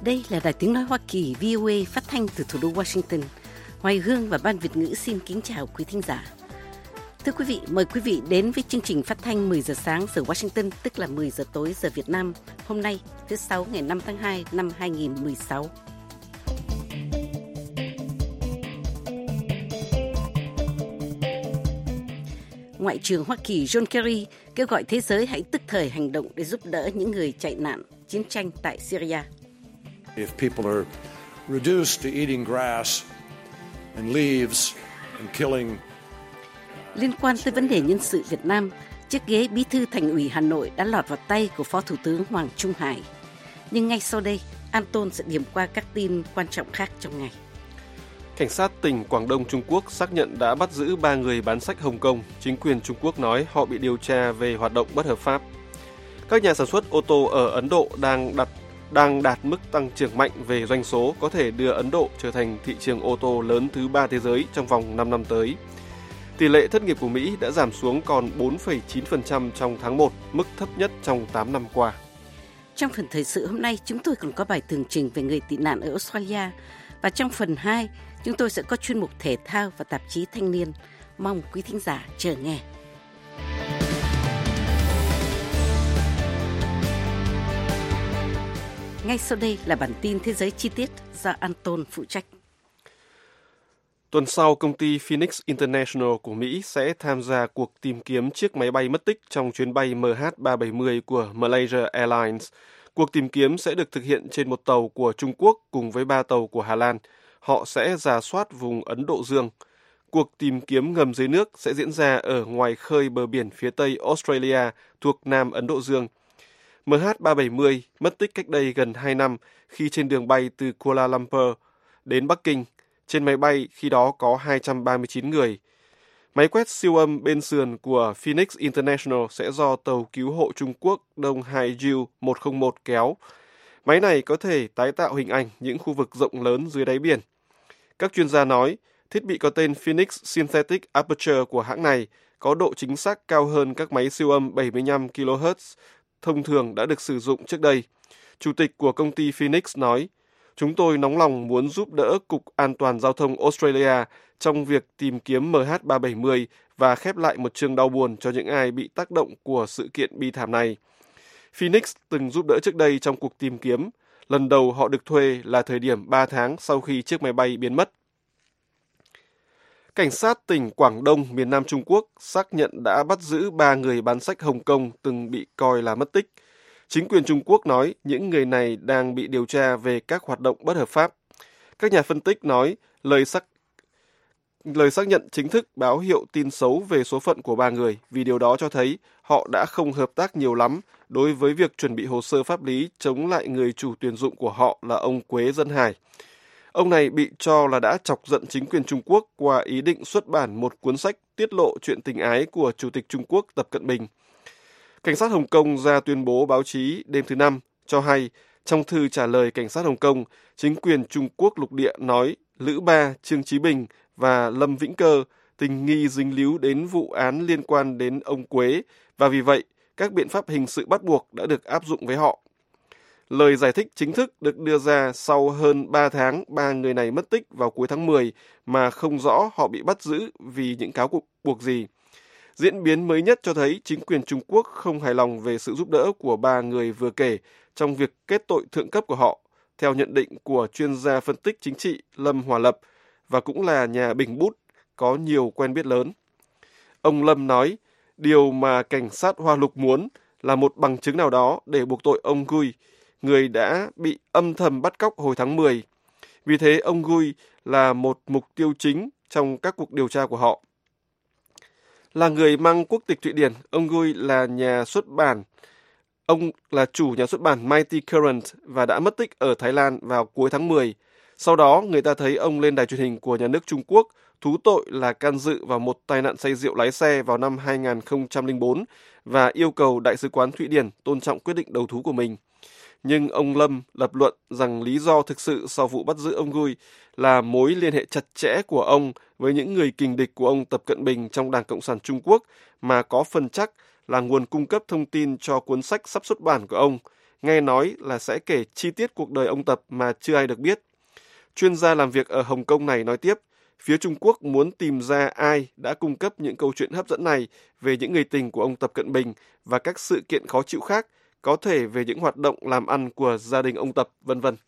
Đây là Đài Tiếng Nói Hoa Kỳ VOA phát thanh từ thủ đô Washington. Hoài Hương và Ban Việt ngữ xin kính chào quý thính giả. Thưa quý vị, mời quý vị đến với chương trình phát thanh 10 giờ sáng giờ Washington, tức là 10 giờ tối giờ Việt Nam, hôm nay, thứ Sáu ngày 5 tháng 2 năm 2016. Ngoại trưởng Hoa Kỳ John Kerry kêu gọi thế giới hãy tức thời hành động để giúp đỡ những người chạy nạn chiến tranh tại Syria. If people are reduced to eating grass and leaves and killing. Liên quan tới vấn đề nhân sự Việt Nam, chiếc ghế bí thư Thành ủy Hà Nội đã lọt vào tay của Phó Thủ tướng Hoàng Trung Hải. Nhưng ngay sau đây, Anton sẽ điểm qua các tin quan trọng khác trong ngày. Cảnh sát tỉnh Quảng Đông Trung Quốc xác nhận đã bắt giữ 3 người bán sách Hồng Kông. Chính quyền Trung Quốc nói họ bị điều tra về hoạt động bất hợp pháp. Các nhà sản xuất ô tô ở Ấn Độ đang đạt mức tăng trưởng mạnh về doanh số, có thể đưa Ấn Độ trở thành thị trường ô tô lớn thứ 3 thế giới trong vòng 5 năm tới. Tỷ lệ thất nghiệp của Mỹ đã giảm xuống còn 4,9% trong tháng 1, mức thấp nhất trong 8 năm qua. Trong phần thời sự hôm nay, chúng tôi còn có bài tường trình về người tị nạn ở Australia. Và trong phần 2, chúng tôi sẽ có chuyên mục thể thao và tạp chí Thanh niên. Mong quý thính giả chờ nghe. Ngay sau đây là bản tin thế giới chi tiết do Anton phụ trách. Tuần sau, công ty Phoenix International của Mỹ sẽ tham gia cuộc tìm kiếm chiếc máy bay mất tích trong chuyến bay MH370 của Malaysia Airlines. Cuộc tìm kiếm sẽ được thực hiện trên một tàu của Trung Quốc cùng với 3 tàu của Hà Lan. Họ sẽ rà soát vùng Ấn Độ Dương. Cuộc tìm kiếm ngầm dưới nước sẽ diễn ra ở ngoài khơi bờ biển phía tây Australia thuộc Nam Ấn Độ Dương. MH370 mất tích cách đây gần 2 năm khi trên đường bay từ Kuala Lumpur đến Bắc Kinh. Trên máy bay khi đó có 239 người. Máy quét siêu âm bên sườn của Phoenix International sẽ do tàu cứu hộ Trung Quốc Đông Hai Jiu 101 kéo. Máy này có thể tái tạo hình ảnh những khu vực rộng lớn dưới đáy biển. Các chuyên gia nói, thiết bị có tên Phoenix Synthetic Aperture của hãng này có độ chính xác cao hơn các máy siêu âm 75 kHz thông thường đã được sử dụng trước đây. Chủ tịch của công ty Phoenix nói, chúng tôi nóng lòng muốn giúp đỡ Cục An toàn Giao thông Australia trong việc tìm kiếm MH370 và khép lại một chương đau buồn cho những ai bị tác động của sự kiện bi thảm này. Phoenix từng giúp đỡ trước đây trong cuộc tìm kiếm. Lần đầu họ được thuê là thời điểm 3 tháng sau khi chiếc máy bay biến mất. Cảnh sát tỉnh Quảng Đông, miền Nam Trung Quốc xác nhận đã bắt giữ 3 người bán sách Hồng Kông từng bị coi là mất tích. Chính quyền Trung Quốc nói những người này đang bị điều tra về các hoạt động bất hợp pháp. Các nhà phân tích nói lời xác nhận chính thức báo hiệu tin xấu về số phận của 3 người, vì điều đó cho thấy họ đã không hợp tác nhiều lắm đối với việc chuẩn bị hồ sơ pháp lý chống lại người chủ tuyển dụng của họ là ông Quế Dân Hải. Ông này bị cho là đã chọc giận chính quyền Trung Quốc qua ý định xuất bản một cuốn sách tiết lộ chuyện tình ái của Chủ tịch Trung Quốc Tập Cận Bình. Cảnh sát Hồng Kông ra tuyên bố báo chí đêm thứ Năm cho hay, trong thư trả lời cảnh sát Hồng Kông, chính quyền Trung Quốc lục địa nói Lữ Ba, Trương Chí Bình và Lâm Vĩnh Cơ tình nghi dính líu đến vụ án liên quan đến ông Quế và vì vậy các biện pháp hình sự bắt buộc đã được áp dụng với họ. Lời giải thích chính thức được đưa ra sau hơn 3 tháng 3 người này mất tích vào cuối tháng 10 mà không rõ họ bị bắt giữ vì những cáo buộc gì. Diễn biến mới nhất cho thấy chính quyền Trung Quốc không hài lòng về sự giúp đỡ của 3 người vừa kể trong việc kết tội thượng cấp của họ, theo nhận định của chuyên gia phân tích chính trị Lâm Hòa Lập và cũng là nhà bình bút có nhiều quen biết lớn. Ông Lâm nói, điều mà cảnh sát Hoa Lục muốn là một bằng chứng nào đó để buộc tội ông Gui, người đã bị âm thầm bắt cóc hồi tháng 10. Vì thế ông Gui là một mục tiêu chính trong các cuộc điều tra của họ. Là người mang quốc tịch Thụy Điển, ông Gui là nhà xuất bản. Ông là chủ nhà xuất bản Mighty Current và đã mất tích ở Thái Lan vào cuối tháng 10. Sau đó, người ta thấy ông lên đài truyền hình của nhà nước Trung Quốc thú tội là can dự vào một tai nạn say rượu lái xe vào năm 2004 và yêu cầu Đại sứ quán Thụy Điển tôn trọng quyết định đầu thú của mình. Nhưng ông Lâm lập luận rằng lý do thực sự sau vụ bắt giữ ông Gui là mối liên hệ chặt chẽ của ông với những người kình địch của ông Tập Cận Bình trong Đảng Cộng sản Trung Quốc mà có phần chắc là nguồn cung cấp thông tin cho cuốn sách sắp xuất bản của ông, nghe nói là sẽ kể chi tiết cuộc đời ông Tập mà chưa ai được biết. Chuyên gia làm việc ở Hồng Kông này nói tiếp, phía Trung Quốc muốn tìm ra ai đã cung cấp những câu chuyện hấp dẫn này về những người tình của ông Tập Cận Bình và các sự kiện khó chịu khác, có thể về những hoạt động làm ăn của gia đình ông Tập, vân vân.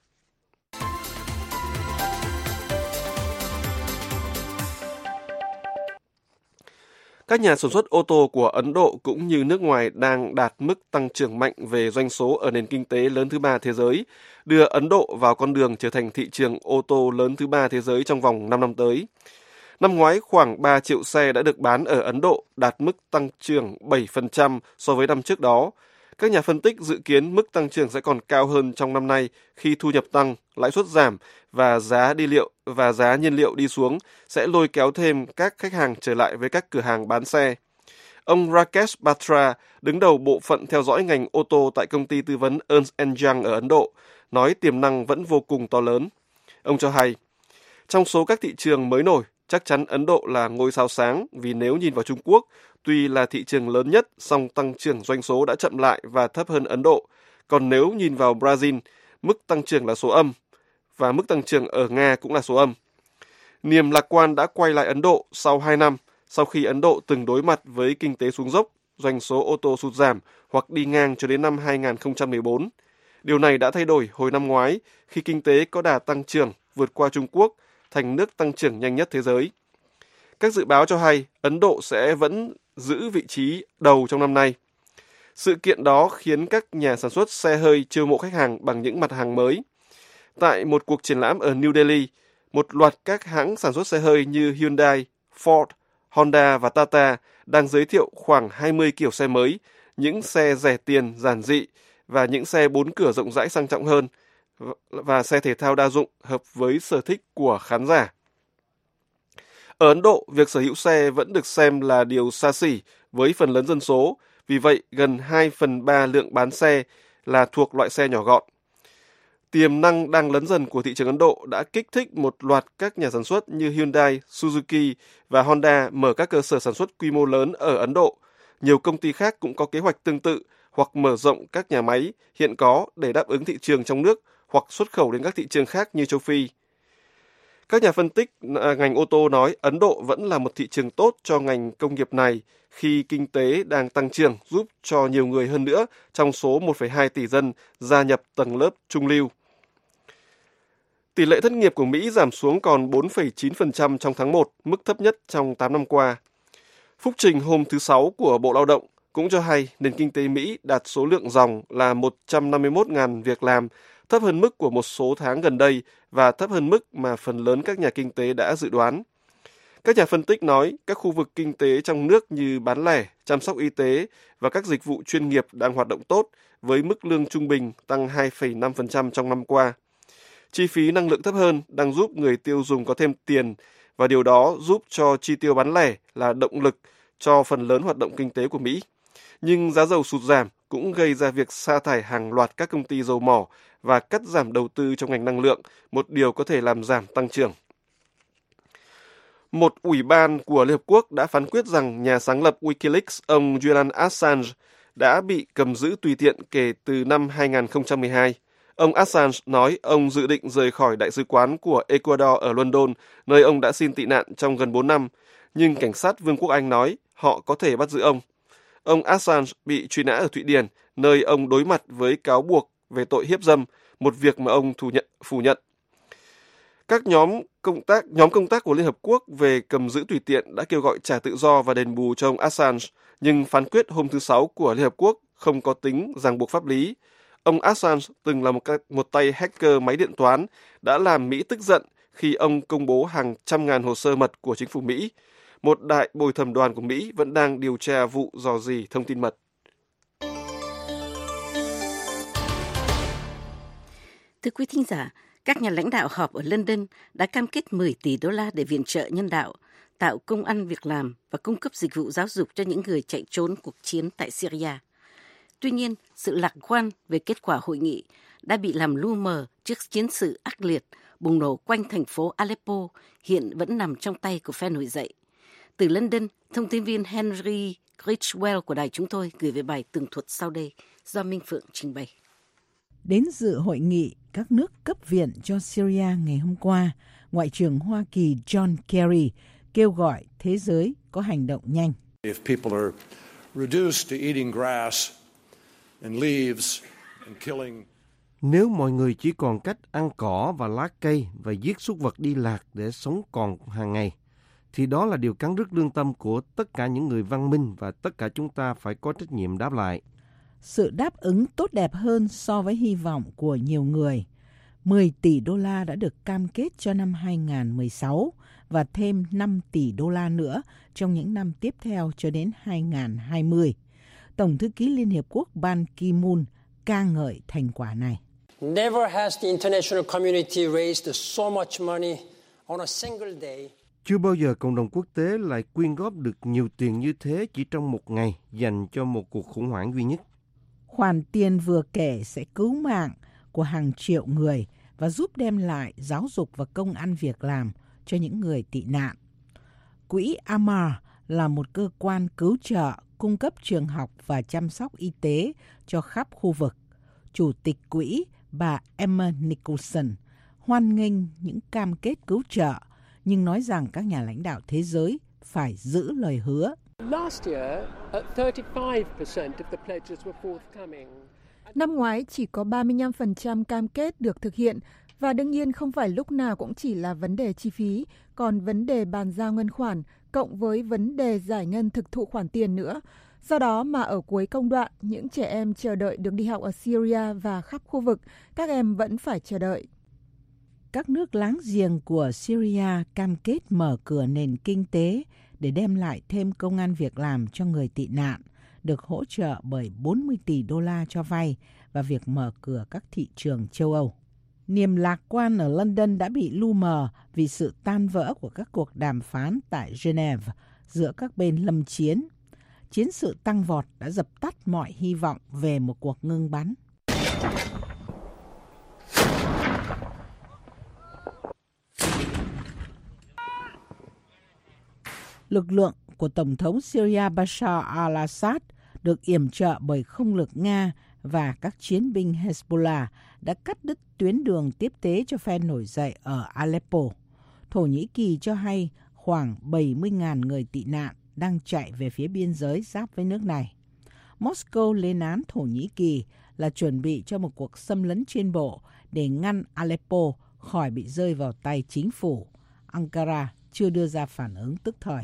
Các nhà sản xuất ô tô của Ấn Độ cũng như nước ngoài đang đạt mức tăng trưởng mạnh về doanh số ở nền kinh tế lớn thứ ba thế giới, đưa Ấn Độ vào con đường trở thành thị trường ô tô lớn thứ ba thế giới trong vòng 5 năm tới. Năm ngoái, khoảng 3 triệu xe đã được bán ở Ấn Độ, đạt mức tăng trưởng 7% so với năm trước đó. Các nhà phân tích dự kiến mức tăng trưởng sẽ còn cao hơn trong năm nay khi thu nhập tăng, lãi suất giảm và giá nhiên liệu đi xuống sẽ lôi kéo thêm các khách hàng trở lại với các cửa hàng bán xe. Ông Rakesh Batra, đứng đầu bộ phận theo dõi ngành ô tô tại công ty tư vấn Ernst & Young ở Ấn Độ, nói tiềm năng vẫn vô cùng to lớn. Ông cho hay, trong số các thị trường mới nổi, chắc chắn Ấn Độ là ngôi sao sáng vì nếu nhìn vào Trung Quốc, tuy là thị trường lớn nhất, song tăng trưởng doanh số đã chậm lại và thấp hơn Ấn Độ. Còn nếu nhìn vào Brazil, mức tăng trưởng là số âm, và mức tăng trưởng ở Nga cũng là số âm. Niềm lạc quan đã quay lại Ấn Độ sau 2 năm, sau khi Ấn Độ từng đối mặt với kinh tế xuống dốc, doanh số ô tô sụt giảm hoặc đi ngang cho đến năm 2014. Điều này đã thay đổi hồi năm ngoái khi kinh tế có đà tăng trưởng vượt qua Trung Quốc, thành nước tăng trưởng nhanh nhất thế giới. Các dự báo cho hay Ấn Độ sẽ vẫn giữ vị trí đầu trong năm nay. Sự kiện đó khiến các nhà sản xuất xe hơi chiêu mộ khách hàng bằng những mặt hàng mới. Tại một cuộc triển lãm ở New Delhi, một loạt các hãng sản xuất xe hơi như Hyundai, Ford, Honda và Tata đang giới thiệu khoảng 20 kiểu xe mới, những xe rẻ tiền, giản dị và những xe 4 cửa rộng rãi sang trọng hơn và xe thể thao đa dụng hợp với sở thích của khán giả. Ở Ấn Độ, việc sở hữu xe vẫn được xem là điều xa xỉ với phần lớn dân số, vì vậy gần 2/3 lượng bán xe là thuộc loại xe nhỏ gọn. Tiềm năng đang lớn dần của thị trường Ấn Độ đã kích thích một loạt các nhà sản xuất như Hyundai, Suzuki và Honda mở các cơ sở sản xuất quy mô lớn ở Ấn Độ. Nhiều công ty khác cũng có kế hoạch tương tự hoặc mở rộng các nhà máy hiện có để đáp ứng thị trường trong nước hoặc xuất khẩu đến các thị trường khác như châu Phi. Các nhà phân tích ngành ô tô nói Ấn Độ vẫn là một thị trường tốt cho ngành công nghiệp này khi kinh tế đang tăng trưởng giúp cho nhiều người hơn nữa trong số 1,2 tỷ dân gia nhập tầng lớp trung lưu. Tỷ lệ thất nghiệp của Mỹ giảm xuống còn 4,9% trong tháng 1, mức thấp nhất trong 8 năm qua. Phúc trình hôm thứ Sáu của Bộ Lao động cũng cho hay nền kinh tế Mỹ đạt số lượng ròng là 151.000 việc làm, thấp hơn mức của một số tháng gần đây và thấp hơn mức mà phần lớn các nhà kinh tế đã dự đoán. Các nhà phân tích nói các khu vực kinh tế trong nước như bán lẻ, chăm sóc y tế và các dịch vụ chuyên nghiệp đang hoạt động tốt với mức lương trung bình tăng 2,5% trong năm qua. Chi phí năng lượng thấp hơn đang giúp người tiêu dùng có thêm tiền và điều đó giúp cho chi tiêu bán lẻ là động lực cho phần lớn hoạt động kinh tế của Mỹ. Nhưng giá dầu sụt giảm cũng gây ra việc sa thải hàng loạt các công ty dầu mỏ và cắt giảm đầu tư trong ngành năng lượng, một điều có thể làm giảm tăng trưởng. Một ủy ban của Liên Hợp Quốc đã phán quyết rằng nhà sáng lập Wikileaks, ông Julian Assange, đã bị cầm giữ tùy tiện kể từ năm 2012. Ông Assange nói ông dự định rời khỏi đại sứ quán của Ecuador ở London, nơi ông đã xin tị nạn trong gần 4 năm, nhưng cảnh sát Vương quốc Anh nói họ có thể bắt giữ ông. Ông Assange bị truy nã ở Thụy Điển, nơi ông đối mặt với cáo buộc về tội hiếp dâm, một việc mà ông phủ nhận. Các nhóm công tác của Liên Hợp Quốc về cầm giữ tùy tiện đã kêu gọi trả tự do và đền bù cho ông Assange, nhưng phán quyết hôm thứ Sáu của Liên Hợp Quốc không có tính ràng buộc pháp lý. Ông Assange từng là một tay hacker máy điện toán, đã làm Mỹ tức giận khi ông công bố hàng trăm ngàn hồ sơ mật của chính phủ Mỹ. Một đại bồi thẩm đoàn của Mỹ vẫn đang điều tra vụ rò rỉ thông tin mật. Thưa quý thính giả, các nhà lãnh đạo họp ở London đã cam kết 10 tỷ đô la để viện trợ nhân đạo, tạo công ăn việc làm và cung cấp dịch vụ giáo dục cho những người chạy trốn cuộc chiến tại Syria. Tuy nhiên, sự lạc quan về kết quả hội nghị đã bị làm lu mờ trước chiến sự ác liệt bùng nổ quanh thành phố Aleppo, hiện vẫn nằm trong tay của phe nổi dậy. Từ London, thông tin viên Henry Ridgwell của đài chúng tôi gửi về bài tường thuật sau đây do Minh Phượng trình bày. Đến dự hội nghị các nước cấp viện cho Syria ngày hôm qua, Ngoại trưởng Hoa Kỳ John Kerry kêu gọi thế giới có hành động nhanh. If people are reduced to eating grass and leaves and killing. Nếu mọi người chỉ còn cách ăn cỏ và lá cây và giết súc vật đi lạc để sống còn hàng ngày, thì đó là điều cắn rứt lương tâm của tất cả những người văn minh và tất cả chúng ta phải có trách nhiệm đáp lại. Sự đáp ứng tốt đẹp hơn so với hy vọng của nhiều người. 10 tỷ đô la đã được cam kết cho năm 2016 và thêm 5 tỷ đô la nữa trong những năm tiếp theo cho đến 2020. Tổng thư ký Liên Hiệp Quốc Ban Ki-moon ca ngợi thành quả này. Never has the international community raised so much money on a single day. Chưa bao giờ cộng đồng quốc tế lại quyên góp được nhiều tiền như thế chỉ trong một ngày dành cho một cuộc khủng hoảng duy nhất. Khoản tiền vừa kể sẽ cứu mạng của hàng triệu người và giúp đem lại giáo dục và công ăn việc làm cho những người tị nạn. Quỹ Amar là một cơ quan cứu trợ, cung cấp trường học và chăm sóc y tế cho khắp khu vực. Chủ tịch quỹ, bà Emma Nicholson, hoan nghênh những cam kết cứu trợ, nhưng nói rằng các nhà lãnh đạo thế giới phải giữ lời hứa. Năm ngoái chỉ có 35% cam kết được thực hiện, và đương nhiên không phải lúc nào cũng chỉ là vấn đề chi phí, còn vấn đề bàn giao ngân khoản cộng với vấn đề giải ngân thực thụ khoản tiền nữa. Do đó mà ở cuối công đoạn, những trẻ em chờ đợi được đi học ở Syria và khắp khu vực, các em vẫn phải chờ đợi. Các nước láng giềng của Syria cam kết mở cửa nền kinh tế để đem lại thêm công ăn việc làm cho người tị nạn, được hỗ trợ bởi 40 tỷ đô la cho vay và việc mở cửa các thị trường châu Âu. Niềm lạc quan ở London đã bị lu mờ vì sự tan vỡ của các cuộc đàm phán tại Geneva giữa các bên lâm chiến. Chiến sự tăng vọt đã dập tắt mọi hy vọng về một cuộc ngưng bắn. Lực lượng của Tổng thống Syria Bashar al-Assad được yểm trợ bởi không lực Nga và các chiến binh Hezbollah đã cắt đứt tuyến đường tiếp tế cho phe nổi dậy ở Aleppo. Thổ Nhĩ Kỳ cho hay khoảng 70.000 người tị nạn đang chạy về phía biên giới giáp với nước này. Moscow lên án Thổ Nhĩ Kỳ là chuẩn bị cho một cuộc xâm lấn trên bộ để ngăn Aleppo khỏi bị rơi vào tay chính phủ. Ankara chưa đưa ra phản ứng tức thời.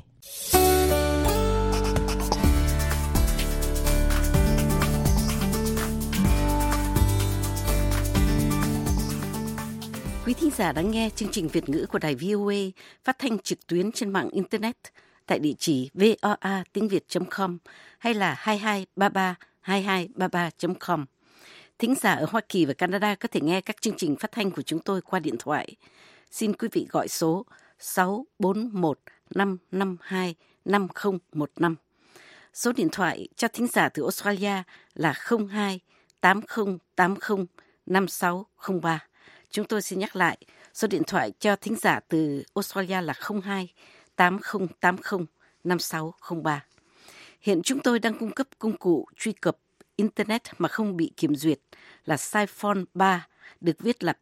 Quý thính giả đang nghe chương trình Việt ngữ của đài VOA phát thanh trực tuyến trên mạng Internet tại địa chỉ voa.tiếng.việt.com hay là 2233-2233.com. Thính giả ở Hoa Kỳ và Canada có thể nghe các chương trình phát thanh của chúng tôi qua điện thoại. Xin quý vị gọi số 641-552-5015. Số điện thoại cho thính giả từ Australia là 02-8080-5603. Chúng tôi xin nhắc lại, số điện thoại cho thính giả từ Australia là 02-8080-5603. Hiện chúng tôi đang cung cấp công cụ truy cập Internet mà không bị kiểm duyệt là Siphon 3, được viết là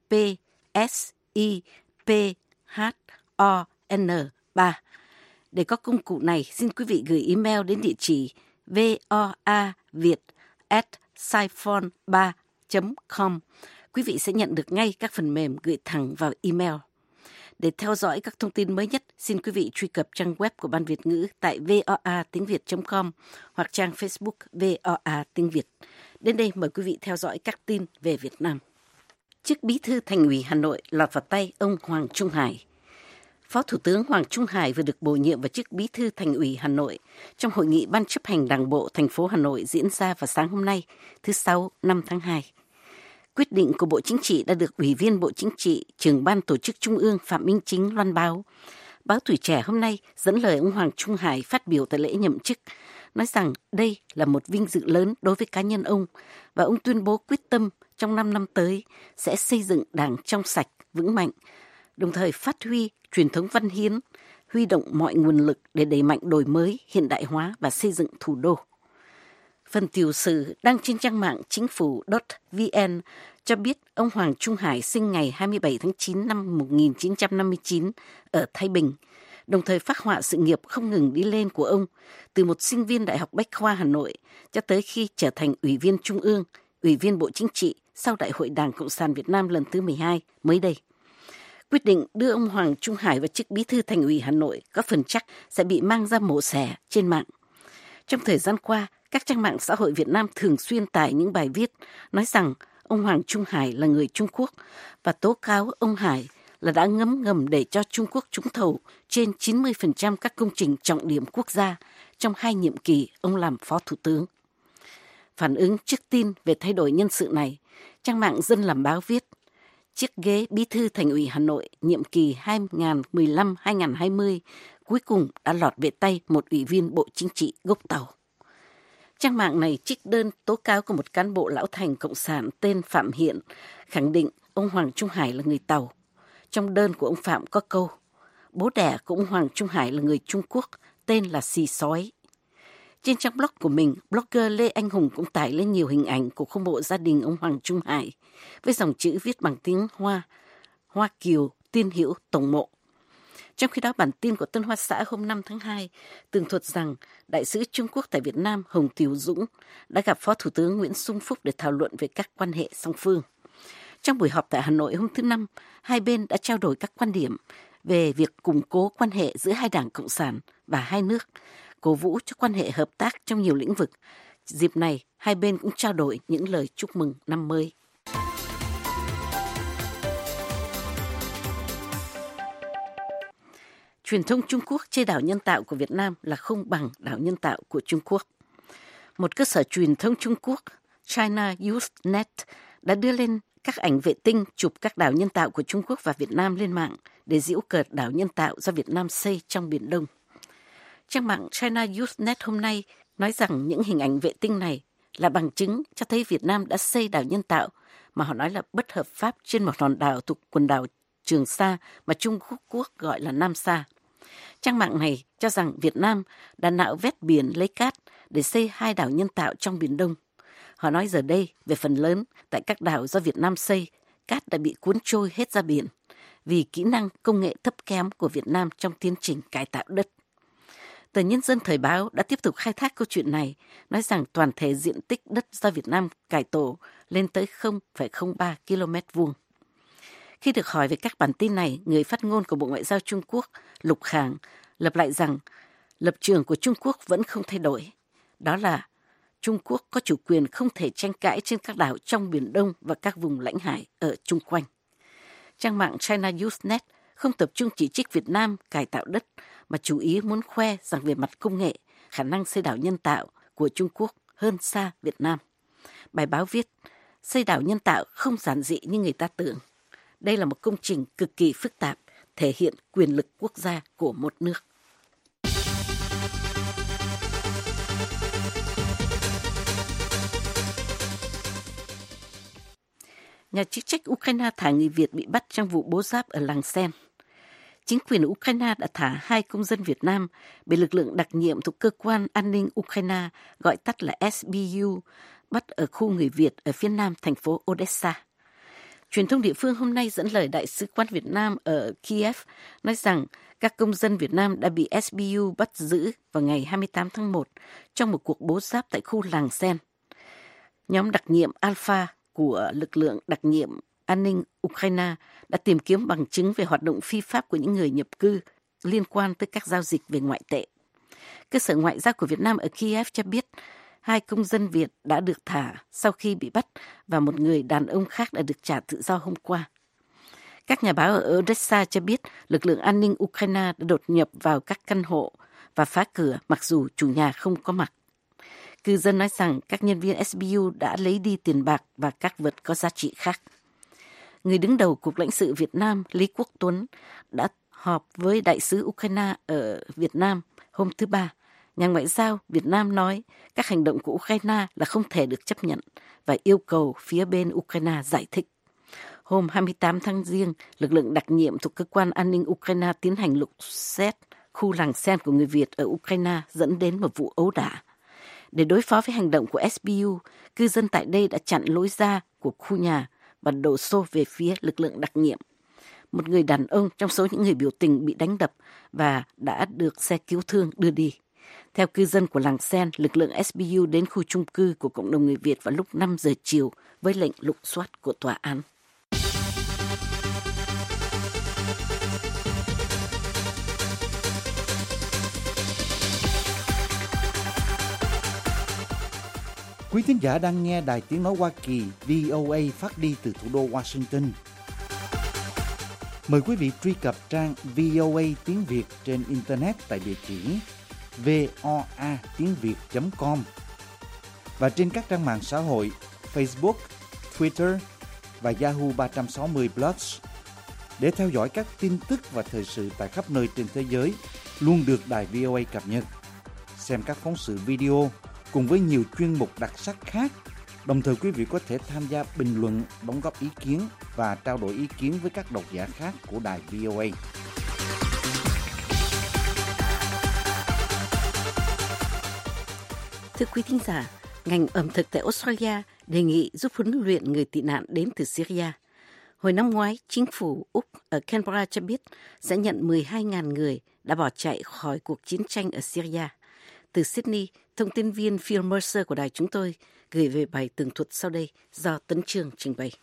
PSIPHON 3. Để có công cụ này, xin quý vị gửi email đến địa chỉ voaviet@siphon3.com. Quý vị sẽ nhận được ngay các phần mềm gửi thẳng vào email. Để theo dõi các thông tin mới nhất, xin quý vị truy cập trang web của Ban Việt ngữ tại voa.tiếng.việt.com hoặc trang Facebook VOA Tiếng Việt. Đến đây mời quý vị theo dõi các tin về Việt Nam. Chức Bí thư Thành ủy Hà Nội lọt vào tay ông Hoàng Trung Hải. Phó Thủ tướng Hoàng Trung Hải vừa được bổ nhiệm vào chức Bí thư Thành ủy Hà Nội trong hội nghị Ban chấp hành Đảng bộ thành phố Hà Nội diễn ra vào sáng hôm nay, thứ Sáu, 5 tháng 2. Quyết định của Bộ Chính trị đã được Ủy viên Bộ Chính trị, Trưởng ban Tổ chức Trung ương Phạm Minh Chính loan báo. Báo Tuổi Trẻ hôm nay dẫn lời ông Hoàng Trung Hải phát biểu tại lễ nhậm chức, nói rằng đây là một vinh dự lớn đối với cá nhân ông và ông tuyên bố quyết tâm trong 5 năm tới sẽ xây dựng Đảng trong sạch, vững mạnh, đồng thời phát huy truyền thống văn hiến, huy động mọi nguồn lực để đẩy mạnh đổi mới, hiện đại hóa và xây dựng thủ đô. Phần tiểu sử đăng trên trang mạng chính phủ.vn cho biết ông Hoàng Trung Hải sinh ngày 27 tháng 9 năm 1959 ở Thái Bình, đồng thời phác họa sự nghiệp không ngừng đi lên của ông từ một sinh viên Đại học Bách khoa Hà Nội cho tới khi trở thành Ủy viên Trung ương, Ủy viên Bộ Chính trị sau Đại hội Đảng Cộng sản Việt Nam lần thứ 12 mới đây. Quyết định đưa ông Hoàng Trung Hải vào chức Bí thư Thành ủy Hà Nội có phần chắc sẽ bị mang ra mổ xẻ trên mạng. Trong thời gian qua, các trang mạng xã hội Việt Nam thường xuyên tải những bài viết nói rằng ông Hoàng Trung Hải là người Trung Quốc và tố cáo ông Hải là đã ngấm để cho Trung Quốc trúng thầu trên 90% các công trình trọng điểm quốc gia trong 2 nhiệm kỳ ông làm Phó Thủ tướng. Phản ứng trước tin về thay đổi nhân sự này, trang mạng Dân làm báo viết, chiếc ghế Bí thư Thành ủy Hà Nội nhiệm kỳ 2015-2020 cuối cùng đã lọt về tay một Ủy viên Bộ Chính trị gốc Tàu. Trang mạng này trích đơn tố cáo của một cán bộ lão thành Cộng sản tên Phạm Hiện, khẳng định ông Hoàng Trung Hải là người Tàu. Trong đơn của ông Phạm có câu, bố đẻ của ông Hoàng Trung Hải là người Trung Quốc, tên là Xì Sói. Trên trang blog của mình, blogger Lê Anh Hùng cũng tải lên nhiều hình ảnh của khu mộ gia đình ông Hoàng Trung Hải, với dòng chữ viết bằng tiếng Hoa Kiều, Tiên Hữu, Tổng Mộ. Trong khi đó, bản tin của Tân Hoa Xã hôm 5 tháng 2 tường thuật rằng Đại sứ Trung Quốc tại Việt Nam Hồng Tiểu Dũng đã gặp Phó Thủ tướng Nguyễn Xuân Phúc để thảo luận về các quan hệ song phương. Trong buổi họp tại Hà Nội hôm thứ Năm, hai bên đã trao đổi các quan điểm về việc củng cố quan hệ giữa hai đảng Cộng sản và hai nước, cổ vũ cho quan hệ hợp tác trong nhiều lĩnh vực. Dịp này, hai bên cũng trao đổi những lời chúc mừng năm mới. Truyền thông Trung Quốc chê đảo nhân tạo của Việt Nam là không bằng đảo nhân tạo của Trung Quốc. Một cơ sở truyền thông Trung Quốc, China Usenet, đã đưa lên các ảnh vệ tinh chụp các đảo nhân tạo của Trung Quốc và Việt Nam lên mạng để giễu cợt đảo nhân tạo do Việt Nam xây trong Biển Đông. Trang mạng China Usenet hôm nay nói rằng những hình ảnh vệ tinh này là bằng chứng cho thấy Việt Nam đã xây đảo nhân tạo mà họ nói là bất hợp pháp trên một hòn đảo thuộc quần đảo Trường Sa mà Trung Quốc gọi là Nam Sa. Trang mạng này cho rằng Việt Nam đã nạo vét biển lấy cát để xây 2 đảo nhân tạo trong Biển Đông. Họ nói giờ đây, về phần lớn, tại các đảo do Việt Nam xây, cát đã bị cuốn trôi hết ra biển vì kỹ năng công nghệ thấp kém của Việt Nam trong tiến trình cải tạo đất. Tờ Nhân dân Thời báo đã tiếp tục khai thác câu chuyện này, nói rằng toàn thể diện tích đất do Việt Nam cải tổ lên tới 0,03 km vuông. Khi được hỏi về các bản tin này, người phát ngôn của Bộ Ngoại giao Trung Quốc, Lục Khang, lặp lại rằng lập trường của Trung Quốc vẫn không thay đổi. Đó là Trung Quốc có chủ quyền không thể tranh cãi trên các đảo trong Biển Đông và các vùng lãnh hải ở chung quanh. Trang mạng China Usenet không tập trung chỉ trích Việt Nam cải tạo đất, mà chủ ý muốn khoe rằng về mặt công nghệ, khả năng xây đảo nhân tạo của Trung Quốc hơn xa Việt Nam. Bài báo viết, xây đảo nhân tạo không giản dị như người ta tưởng. Đây là một công trình cực kỳ phức tạp, thể hiện quyền lực quốc gia của một nước. Nhà chức trách Ukraine thả người Việt bị bắt trong vụ bố giáp ở làng Sen. Chính quyền Ukraine đã thả 2 công dân Việt Nam bị lực lượng đặc nhiệm thuộc Cơ quan An ninh Ukraine, gọi tắt là SBU, bắt ở khu người Việt ở phía nam thành phố Odessa. Truyền thông địa phương hôm nay dẫn lời Đại sứ quán Việt Nam ở Kiev nói rằng các công dân Việt Nam đã bị SBU bắt giữ vào ngày 28 tháng 1 trong một cuộc bố giáp tại khu làng Sen. Nhóm đặc nhiệm Alpha của lực lượng đặc nhiệm an ninh Ukraine đã tìm kiếm bằng chứng về hoạt động phi pháp của những người nhập cư liên quan tới các giao dịch về ngoại tệ. Cơ sở ngoại giao của Việt Nam ở Kiev cho biết 2 công dân Việt đã được thả sau khi bị bắt và một người đàn ông khác đã được trả tự do hôm qua. Các nhà báo ở Odessa cho biết lực lượng an ninh Ukraine đã đột nhập vào các căn hộ và phá cửa mặc dù chủ nhà không có mặt. Cư dân nói rằng các nhân viên SBU đã lấy đi tiền bạc và các vật có giá trị khác. Người đứng đầu Cục lãnh sự Việt Nam Lý Quốc Tuấn đã họp với đại sứ Ukraine ở Việt Nam hôm thứ Ba. Nhà ngoại giao Việt Nam nói các hành động của Ukraine là không thể được chấp nhận và yêu cầu phía bên Ukraine giải thích. Hôm 28 tháng Giêng, lực lượng đặc nhiệm thuộc Cơ quan An ninh Ukraine tiến hành lục soát khu làng Sen của người Việt ở Ukraine dẫn đến một vụ ấu đả. Để đối phó với hành động của SBU, cư dân tại đây đã chặn lối ra của khu nhà và đổ xô về phía lực lượng đặc nhiệm. Một người đàn ông trong số những người biểu tình bị đánh đập và đã được xe cứu thương đưa đi. Theo cư dân của làng Sen, lực lượng SBU đến khu chung cư của cộng đồng người Việt vào lúc 5 giờ chiều với lệnh lục soát của tòa án. Quý thính giả đang nghe Đài Tiếng Nói Hoa Kỳ VOA phát đi từ thủ đô Washington. Mời quý vị truy cập trang VOA tiếng Việt trên Internet tại địa chỉ voatiengviet.com và trên các trang mạng xã hội Facebook, Twitter và Yahoo 360 Plus để theo dõi các tin tức và thời sự tại khắp nơi trên thế giới luôn được Đài VOA cập nhật. Xem các phóng sự video cùng với nhiều chuyên mục đặc sắc khác. Đồng thời quý vị có thể tham gia bình luận, đóng góp ý kiến và trao đổi ý kiến với các độc giả khác của Đài VOA. Thưa quý thính giả, ngành ẩm thực tại Australia đề nghị giúp huấn luyện người tị nạn đến từ Syria. Hồi năm ngoái, chính phủ Úc ở Canberra cho biết sẽ nhận 12.000 người đã bỏ chạy khỏi cuộc chiến tranh ở Syria. Từ Sydney, thông tin viên Phil Mercer của đài chúng tôi gửi về bài tường thuật sau đây do Tấn Chương trình bày.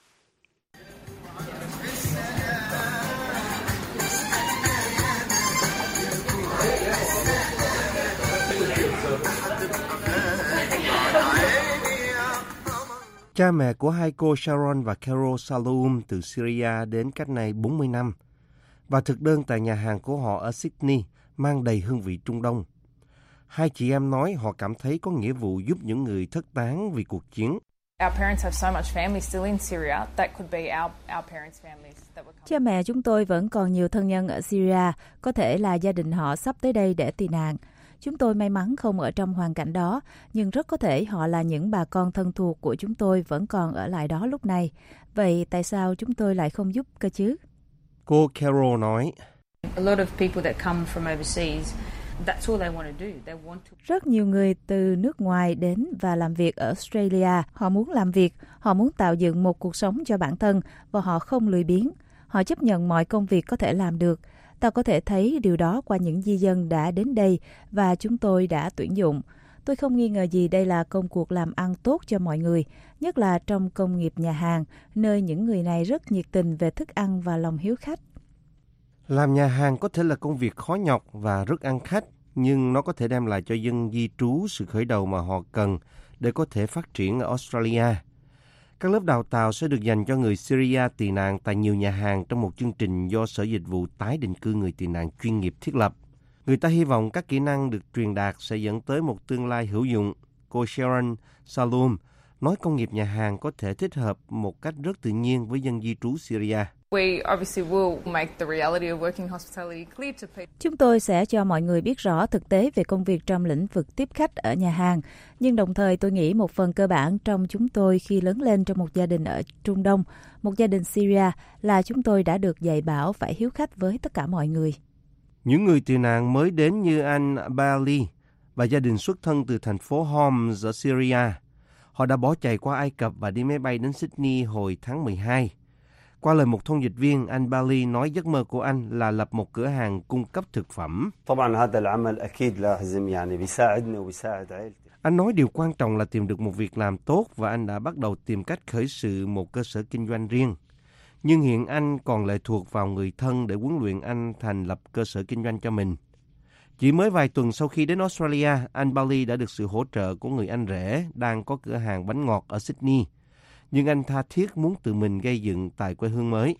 Cha mẹ của hai cô Sharon và Carol Saloum từ Syria đến cách nay 40 năm và thực đơn tại nhà hàng của họ ở Sydney mang đầy hương vị Trung Đông. Hai chị em nói họ cảm thấy có nghĩa vụ giúp những người thất tán vì cuộc chiến. Cha mẹ chúng tôi vẫn còn nhiều thân nhân ở Syria, có thể là gia đình họ sắp tới đây để tị nạn. Chúng tôi may mắn không ở trong hoàn cảnh đó, nhưng rất có thể họ là những bà con thân thuộc của chúng tôi vẫn còn ở lại đó lúc này. Vậy tại sao chúng tôi lại không giúp cơ chứ? Cô Carol nói, rất nhiều người từ nước ngoài đến và làm việc ở Australia. Họ muốn làm việc, họ muốn tạo dựng một cuộc sống cho bản thân và họ không lười biếng. Họ chấp nhận mọi công việc có thể làm được. Ta có thể thấy điều đó qua những di dân đã đến đây và chúng tôi đã tuyển dụng. Tôi không nghi ngờ gì đây là công cuộc làm ăn tốt cho mọi người, nhất là trong công nghiệp nhà hàng, nơi những người này rất nhiệt tình về thức ăn và lòng hiếu khách. Làm nhà hàng có thể là công việc khó nhọc và rất ăn khách, nhưng nó có thể đem lại cho dân di trú sự khởi đầu mà họ cần để có thể phát triển ở Australia. Các lớp đào tạo sẽ được dành cho người Syria tị nạn tại nhiều nhà hàng trong một chương trình do Sở Dịch vụ Tái định cư người tị nạn chuyên nghiệp thiết lập. Người ta hy vọng các kỹ năng được truyền đạt sẽ dẫn tới một tương lai hữu dụng. Cô Sharon Saloum nói công nghiệp nhà hàng có thể thích hợp một cách rất tự nhiên với dân di trú Syria. Chúng tôi sẽ cho mọi người biết rõ thực tế về công việc trong lĩnh vực tiếp khách ở nhà hàng. Nhưng đồng thời tôi nghĩ một phần cơ bản trong chúng tôi khi lớn lên trong một gia đình ở Trung Đông, một gia đình Syria, là chúng tôi đã được dạy bảo phải hiếu khách với tất cả mọi người. Những người tị nạn mới đến như anh Bali và gia đình xuất thân từ thành phố Homs ở Syria, họ đã bỏ chạy qua Ai Cập và đi máy bay đến Sydney hồi tháng 12. Qua lời một thông dịch viên, anh Bali nói giấc mơ của anh là lập một cửa hàng cung cấp thực phẩm. Anh nói điều quan trọng là tìm được một việc làm tốt và anh đã bắt đầu tìm cách khởi sự một cơ sở kinh doanh riêng. Nhưng hiện anh còn lệ thuộc vào người thân để huấn luyện anh thành lập cơ sở kinh doanh cho mình. Chỉ mới vài tuần sau khi đến Australia, anh Bali đã được sự hỗ trợ của người anh rể đang có cửa hàng bánh ngọt ở Sydney. Nhưng anh tha thiết muốn tự mình gây dựng tại quê hương mới.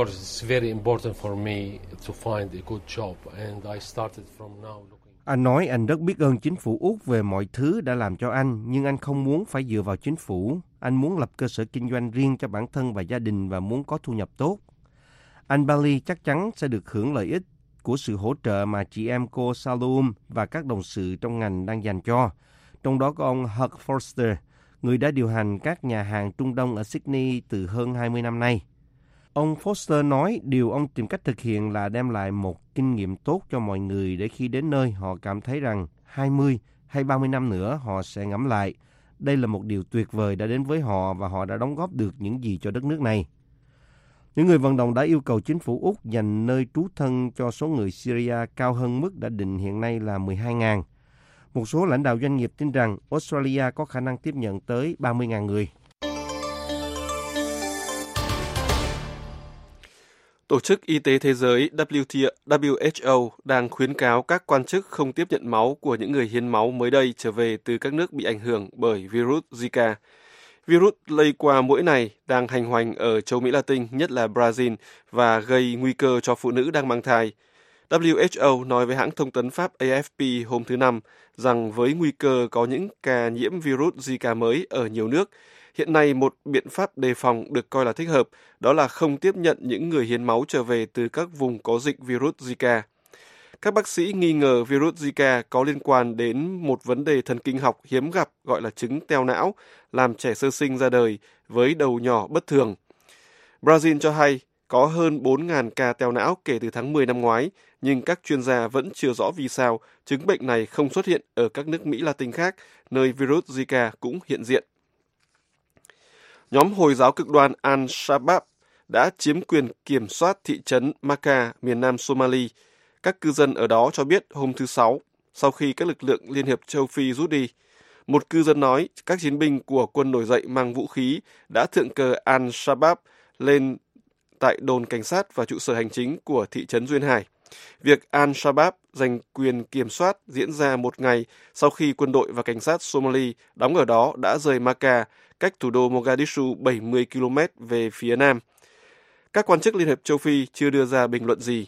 Anh nói anh rất biết ơn chính phủ Úc về mọi thứ đã làm cho anh, nhưng anh không muốn phải dựa vào chính phủ. Anh muốn lập cơ sở kinh doanh riêng cho bản thân và gia đình và muốn có thu nhập tốt. Anh Bali chắc chắn sẽ được hưởng lợi ích của sự hỗ trợ mà chị em cô Saloum và các đồng sự trong ngành đang dành cho. Trong đó có ông Hugh Forster, người đã điều hành các nhà hàng Trung Đông ở Sydney từ hơn 20 năm nay. Ông Foster nói điều ông tìm cách thực hiện là đem lại một kinh nghiệm tốt cho mọi người để khi đến nơi họ cảm thấy rằng 20 hay 30 năm nữa họ sẽ ngẫm lại. Đây là một điều tuyệt vời đã đến với họ và họ đã đóng góp được những gì cho đất nước này. Những người vận động đã yêu cầu chính phủ Úc dành nơi trú thân cho số người Syria cao hơn mức đã định hiện nay là 12.000. Một số lãnh đạo doanh nghiệp tin rằng Australia có khả năng tiếp nhận tới 30.000 người. Tổ chức Y tế Thế giới WHO đang khuyến cáo các quan chức không tiếp nhận máu của những người hiến máu mới đây trở về từ các nước bị ảnh hưởng bởi virus Zika. Virus lây qua muỗi này đang hành hoành ở châu Mỹ Latin, nhất là Brazil, và gây nguy cơ cho phụ nữ đang mang thai. WHO nói với hãng thông tấn Pháp AFP hôm thứ Năm rằng với nguy cơ có những ca nhiễm virus Zika mới ở nhiều nước, hiện nay một biện pháp đề phòng được coi là thích hợp, đó là không tiếp nhận những người hiến máu trở về từ các vùng có dịch virus Zika. Các bác sĩ nghi ngờ virus Zika có liên quan đến một vấn đề thần kinh học hiếm gặp gọi là chứng teo não, làm trẻ sơ sinh ra đời với đầu nhỏ bất thường. Brazil cho hay có hơn 4.000 ca teo não kể từ tháng 10 năm ngoái, nhưng các chuyên gia vẫn chưa rõ vì sao chứng bệnh này không xuất hiện ở các nước Mỹ Latin khác, nơi virus Zika cũng hiện diện. Nhóm Hồi giáo cực đoan Al-Shabaab đã chiếm quyền kiểm soát thị trấn Maka, miền nam Somalia. Các cư dân ở đó cho biết hôm thứ Sáu, sau khi các lực lượng Liên hiệp châu Phi rút đi. Một cư dân nói các chiến binh của quân nổi dậy mang vũ khí đã thượng cờ Al-Shabaab lên tại đồn cảnh sát và trụ sở hành chính của thị trấn Duyên Hải. Việc Al-Shabaab giành quyền kiểm soát diễn ra một ngày sau khi quân đội và cảnh sát Somali đóng ở đó đã rời Maka, cách thủ đô Mogadishu 70 km về phía nam. Các quan chức Liên hiệp châu Phi chưa đưa ra bình luận gì.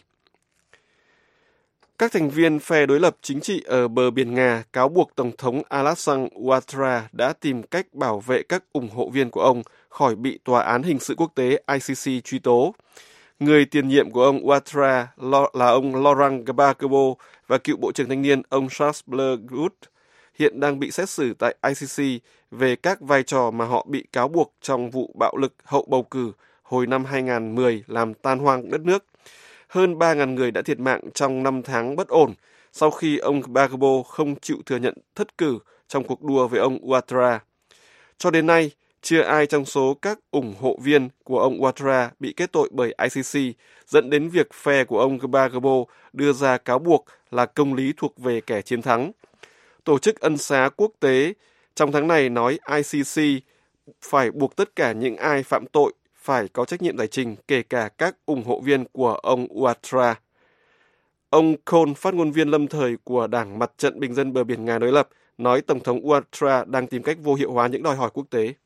Các thành viên phe đối lập chính trị ở bờ biển Nga cáo buộc Tổng thống Alassane Ouattara đã tìm cách bảo vệ các ủng hộ viên của ông khỏi bị Tòa án Hình sự Quốc tế ICC truy tố. Người tiền nhiệm của ông Ouattara là ông Laurent Gbagbo và cựu Bộ trưởng Thanh niên ông Charles Ble Goude hiện đang bị xét xử tại ICC về các vai trò mà họ bị cáo buộc trong vụ bạo lực hậu bầu cử hồi năm 2010 làm tan hoang đất nước. Hơn 3.000 người đã thiệt mạng trong 5 tháng bất ổn sau khi ông Gbagbo không chịu thừa nhận thất cử trong cuộc đua với ông Ouattara. Cho đến nay, chưa ai trong số các ủng hộ viên của ông Ouattara bị kết tội bởi ICC, dẫn đến việc phe của ông Gbagbo đưa ra cáo buộc là công lý thuộc về kẻ chiến thắng. Tổ chức Ân xá Quốc tế trong tháng này nói ICC phải buộc tất cả những ai phạm tội phải có trách nhiệm giải trình, kể cả các ủng hộ viên của ông Ouattara. Ông Cole, phát ngôn viên lâm thời của Đảng Mặt trận Bình dân bờ biển Nga đối lập, nói Tổng thống Ouattara đang tìm cách vô hiệu hóa những đòi hỏi quốc tế.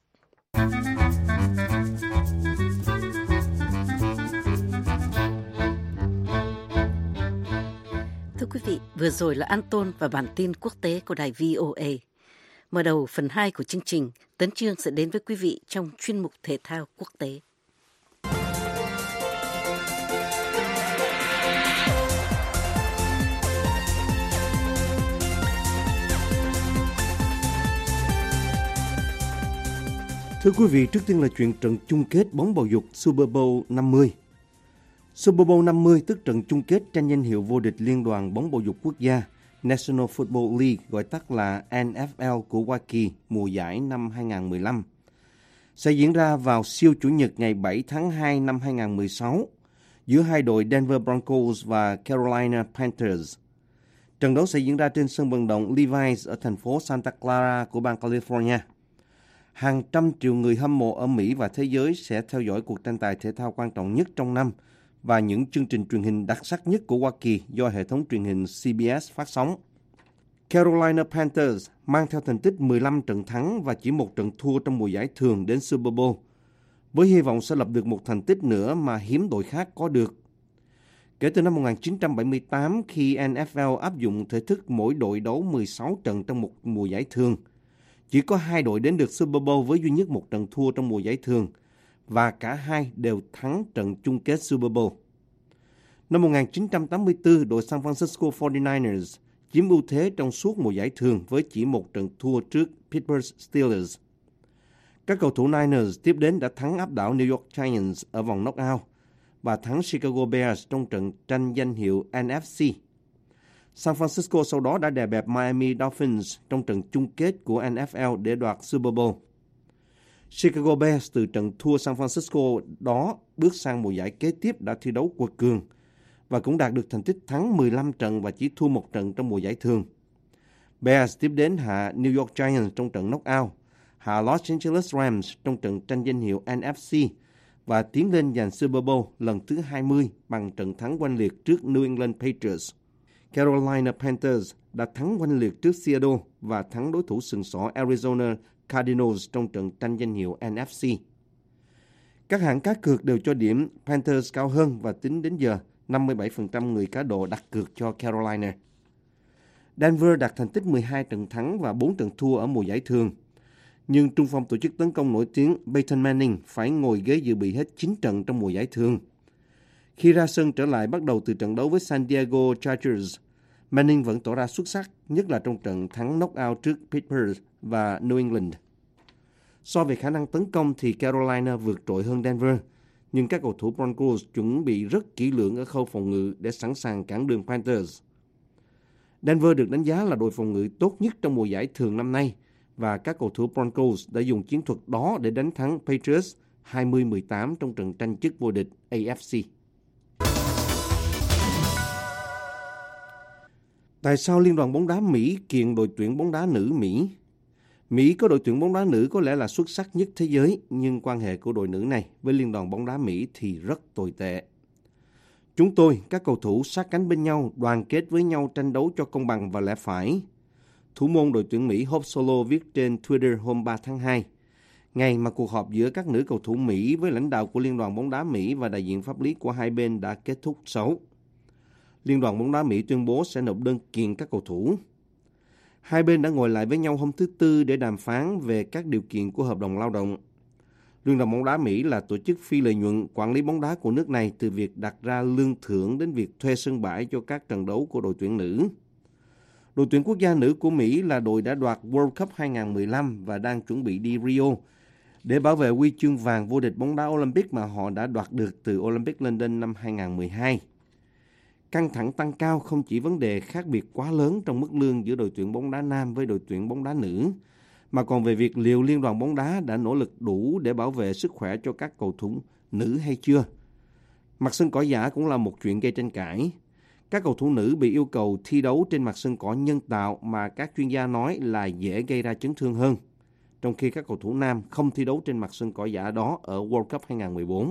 Thưa quý vị, vừa rồi là Anton và bản tin quốc tế của đài VOA. Mở đầu phần 2 của chương trình, Tấn Chương sẽ đến với quý vị trong chuyên mục thể thao quốc tế. Thưa quý vị, trước tiên là chuyện trận chung kết bóng bầu dục Super Bowl 50. Super Bowl 50 tức trận chung kết tranh danh hiệu vô địch Liên đoàn bóng bầu dục quốc gia National Football League, gọi tắt là NFL của Hoa Kỳ mùa giải năm 2015, sẽ diễn ra vào siêu Chủ nhật ngày 7 tháng 2 năm 2016 giữa hai đội Denver Broncos và Carolina Panthers. Trận đấu sẽ diễn ra trên sân vận động Levi's ở thành phố Santa Clara của bang California. Hàng trăm triệu người hâm mộ ở Mỹ và thế giới sẽ theo dõi cuộc tranh tài thể thao quan trọng nhất trong năm và những chương trình truyền hình đặc sắc nhất của Hoa Kỳ do hệ thống truyền hình CBS phát sóng. Carolina Panthers mang theo thành tích 15 trận thắng và chỉ một trận thua trong mùa giải thường đến Super Bowl, với hy vọng sẽ lập được một thành tích nữa mà hiếm đội khác có được. Kể từ năm 1978, khi NFL áp dụng thể thức mỗi đội đấu 16 trận trong một mùa giải thường, chỉ có 2 đội đến được Super Bowl với duy nhất một trận thua trong mùa giải thường, và cả hai đều thắng trận chung kết Super Bowl. Năm 1984, đội San Francisco 49ers chiếm ưu thế trong suốt mùa giải thường với chỉ một trận thua trước Pittsburgh Steelers. Các cầu thủ Niners tiếp đến đã thắng áp đảo New York Giants ở vòng knock-out và thắng Chicago Bears trong trận tranh danh hiệu NFC. San Francisco sau đó đã đè bẹp Miami Dolphins trong trận chung kết của NFL để đoạt Super Bowl. Chicago Bears từ trận thua San Francisco đó bước sang mùa giải kế tiếp đã thi đấu quật cường và cũng đạt được thành tích thắng 15 trận và chỉ thua 1 trận trong mùa giải thường. Bears tiếp đến hạ New York Giants trong trận knock-out, hạ Los Angeles Rams trong trận tranh danh hiệu NFC và tiến lên giành Super Bowl lần thứ 20 bằng trận thắng oanh liệt trước New England Patriots. Carolina Panthers đã thắng oanh liệt trước Seattle và thắng đối thủ sừng sỏ Arizona Cardinals trong trận tranh danh hiệu NFC. Các hãng cá cược đều cho điểm Panthers cao hơn và tính đến giờ 57% người cá độ đặt cược cho Carolina. Denver đạt thành tích 12 trận thắng và 4 trận thua ở mùa giải thường. Nhưng trung phong tổ chức tấn công nổi tiếng Peyton Manning phải ngồi ghế dự bị hết 9 trận trong mùa giải thường. Khi ra sân trở lại bắt đầu từ trận đấu với San Diego Chargers, Manning vẫn tỏ ra xuất sắc, nhất là trong trận thắng knock-out trước Pittsburgh và New England. So về khả năng tấn công thì Carolina vượt trội hơn Denver, nhưng các cầu thủ Broncos chuẩn bị rất kỹ lưỡng ở khâu phòng ngự để sẵn sàng cản đường Panthers. Denver được đánh giá là đội phòng ngự tốt nhất trong mùa giải thường năm nay, và các cầu thủ Broncos đã dùng chiến thuật đó để đánh thắng Patriots 20-18 trong trận tranh chức vô địch AFC. Tại sao Liên đoàn bóng đá Mỹ kiện đội tuyển bóng đá nữ Mỹ? Mỹ có đội tuyển bóng đá nữ có lẽ là xuất sắc nhất thế giới, nhưng quan hệ của đội nữ này với Liên đoàn bóng đá Mỹ thì rất tồi tệ. Chúng tôi, các cầu thủ sát cánh bên nhau, đoàn kết với nhau tranh đấu cho công bằng và lẽ phải. Thủ môn đội tuyển Mỹ Hope Solo viết trên Twitter hôm 3 tháng 2, ngày mà cuộc họp giữa các nữ cầu thủ Mỹ với lãnh đạo của Liên đoàn bóng đá Mỹ và đại diện pháp lý của hai bên đã kết thúc xấu. Liên đoàn bóng đá Mỹ tuyên bố sẽ nộp đơn kiện các cầu thủ. Hai bên đã ngồi lại với nhau hôm thứ Tư để đàm phán về các điều kiện của hợp đồng lao động. Liên đoàn bóng đá Mỹ là tổ chức phi lợi nhuận quản lý bóng đá của nước này, từ việc đặt ra lương thưởng đến việc thuê sân bãi cho các trận đấu của đội tuyển nữ. Đội tuyển quốc gia nữ của Mỹ là đội đã đoạt World Cup 2015 và đang chuẩn bị đi Rio để bảo vệ huy chương vàng vô địch bóng đá Olympic mà họ đã đoạt được từ Olympic London năm 2012. Căng thẳng tăng cao không chỉ vấn đề khác biệt quá lớn trong mức lương giữa đội tuyển bóng đá nam với đội tuyển bóng đá nữ, mà còn về việc liệu Liên đoàn bóng đá đã nỗ lực đủ để bảo vệ sức khỏe cho các cầu thủ nữ hay chưa. Mặt sân cỏ giả cũng là một chuyện gây tranh cãi. Các cầu thủ nữ bị yêu cầu thi đấu trên mặt sân cỏ nhân tạo mà các chuyên gia nói là dễ gây ra chấn thương hơn, trong khi các cầu thủ nam không thi đấu trên mặt sân cỏ giả đó ở World Cup 2014.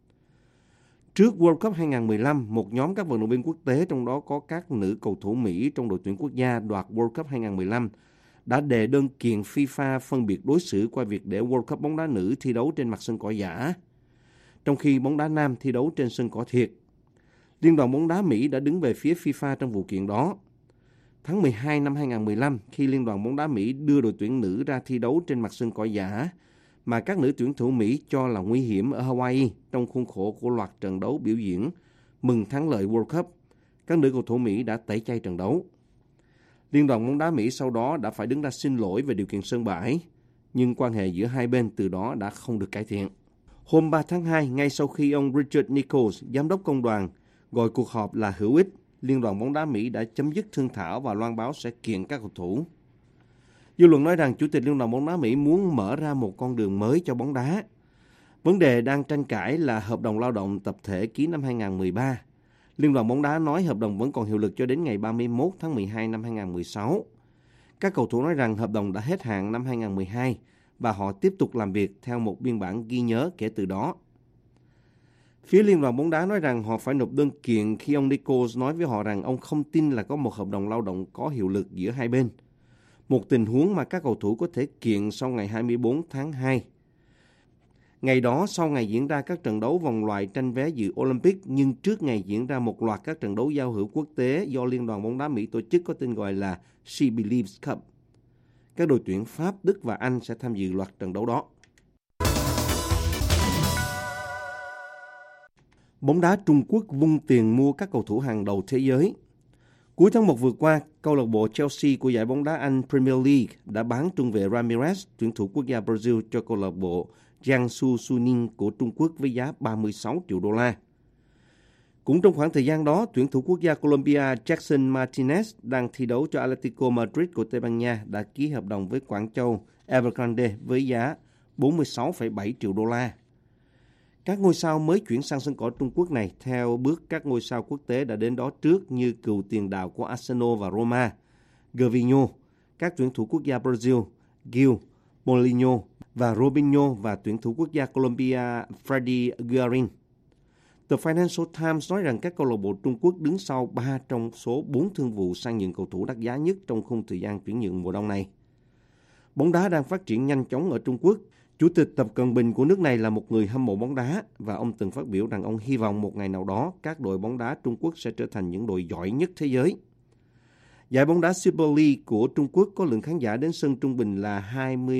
Trước World Cup 2015, một nhóm các vận động viên quốc tế, trong đó có các nữ cầu thủ Mỹ trong đội tuyển quốc gia đoạt World Cup 2015, đã đệ đơn kiện FIFA phân biệt đối xử qua việc để World Cup bóng đá nữ thi đấu trên mặt sân cỏ giả, trong khi bóng đá nam thi đấu trên sân cỏ thiệt. Liên đoàn bóng đá Mỹ đã đứng về phía FIFA trong vụ kiện đó. Tháng 12 năm 2015, khi Liên đoàn bóng đá Mỹ đưa đội tuyển nữ ra thi đấu trên mặt sân cỏ giả mà các nữ tuyển thủ Mỹ cho là nguy hiểm ở Hawaii trong khuôn khổ của loạt trận đấu biểu diễn mừng thắng lợi World Cup, các nữ cầu thủ Mỹ đã tẩy chay trận đấu. Liên đoàn bóng đá Mỹ sau đó đã phải đứng ra xin lỗi về điều kiện sân bãi, nhưng quan hệ giữa hai bên từ đó đã không được cải thiện. Hôm 3 tháng 2, ngay sau khi ông Richard Nichols, giám đốc công đoàn, gọi cuộc họp là hữu ích, Liên đoàn bóng đá Mỹ đã chấm dứt thương thảo và loan báo sẽ kiện các cầu thủ. Dư luận nói rằng Chủ tịch Liên đoàn bóng đá Mỹ muốn mở ra một con đường mới cho bóng đá. Vấn đề đang tranh cãi là hợp đồng lao động tập thể ký năm 2013. Liên đoàn bóng đá nói hợp đồng vẫn còn hiệu lực cho đến ngày 31 tháng 12 năm 2016. Các cầu thủ nói rằng hợp đồng đã hết hạn năm 2012 và họ tiếp tục làm việc theo một biên bản ghi nhớ kể từ đó. Phía Liên đoàn bóng đá nói rằng họ phải nộp đơn kiện khi ông Nichols nói với họ rằng ông không tin là có một hợp đồng lao động có hiệu lực giữa hai bên. Một tình huống mà các cầu thủ có thể kiện sau ngày 24 tháng 2. Ngày đó, sau ngày diễn ra các trận đấu vòng loại tranh vé dự Olympic, nhưng trước ngày diễn ra một loạt các trận đấu giao hữu quốc tế do Liên đoàn bóng đá Mỹ tổ chức có tên gọi là She Believes Cup. Các đội tuyển Pháp, Đức và Anh sẽ tham dự loạt trận đấu đó. Bóng đá Trung Quốc vung tiền mua các cầu thủ hàng đầu thế giới. Cuối tháng 1 vừa qua, câu lạc bộ Chelsea của giải bóng đá Anh Premier League đã bán trung vệ Ramirez, tuyển thủ quốc gia Brazil, cho câu lạc bộ Jiangsu Suning của Trung Quốc với giá 36 triệu đô la. Cũng trong khoảng thời gian đó, tuyển thủ quốc gia Colombia Jackson Martinez đang thi đấu cho Atlético Madrid của Tây Ban Nha đã ký hợp đồng với Quảng Châu Evergrande với giá 46,7 triệu đô la. Các ngôi sao mới chuyển sang sân cỏ Trung Quốc này theo bước các ngôi sao quốc tế đã đến đó trước như cựu tiền đạo của Arsenal và Roma, Gervinho, các tuyển thủ quốc gia Brazil, Gil, Mourinho và Robinho và tuyển thủ quốc gia Colombia Freddy Guarin. The Financial Times nói rằng các câu lạc bộ Trung Quốc đứng sau 3 trong số 4 thương vụ sang nhượng cầu thủ đắt giá nhất trong khung thời gian chuyển nhượng mùa đông này. Bóng đá đang phát triển nhanh chóng ở Trung Quốc. Chủ tịch Tập Cận Bình của nước này là một người hâm mộ bóng đá và ông từng phát biểu rằng ông hy vọng một ngày nào đó các đội bóng đá Trung Quốc sẽ trở thành những đội giỏi nhất thế giới. Giải bóng đá Super League của Trung Quốc có lượng khán giả đến sân trung bình là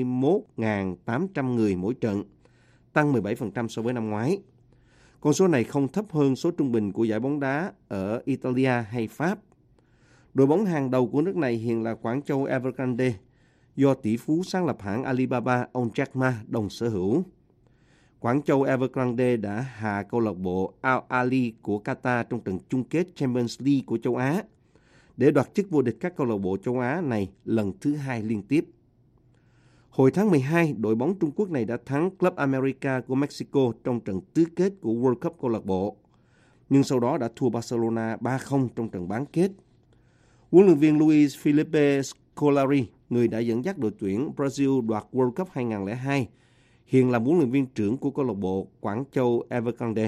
21.800 người mỗi trận, tăng 17% so với năm ngoái. Con số này không thấp hơn số trung bình của giải bóng đá ở Italia hay Pháp. Đội bóng hàng đầu của nước này hiện là Quảng Châu Evergrande, do tỷ phú sáng lập hãng Alibaba ông Jack Ma đồng sở hữu. Quảng Châu Evergrande đã hạ câu lạc bộ Al Ahly của Qatar trong trận chung kết Champions League của châu Á để đoạt chức vô địch các câu lạc bộ châu Á này lần thứ 2 liên tiếp. Hồi tháng 12, đội bóng Trung Quốc này đã thắng Club America của Mexico trong trận tứ kết của World Cup câu lạc bộ, nhưng sau đó đã thua Barcelona 3-0 trong trận bán kết. Huấn luyện viên Luis Felipe Scolari, người đã dẫn dắt đội tuyển Brazil đoạt World Cup 2002, hiện là huấn luyện viên trưởng của câu lạc bộ Quảng Châu Evergrande.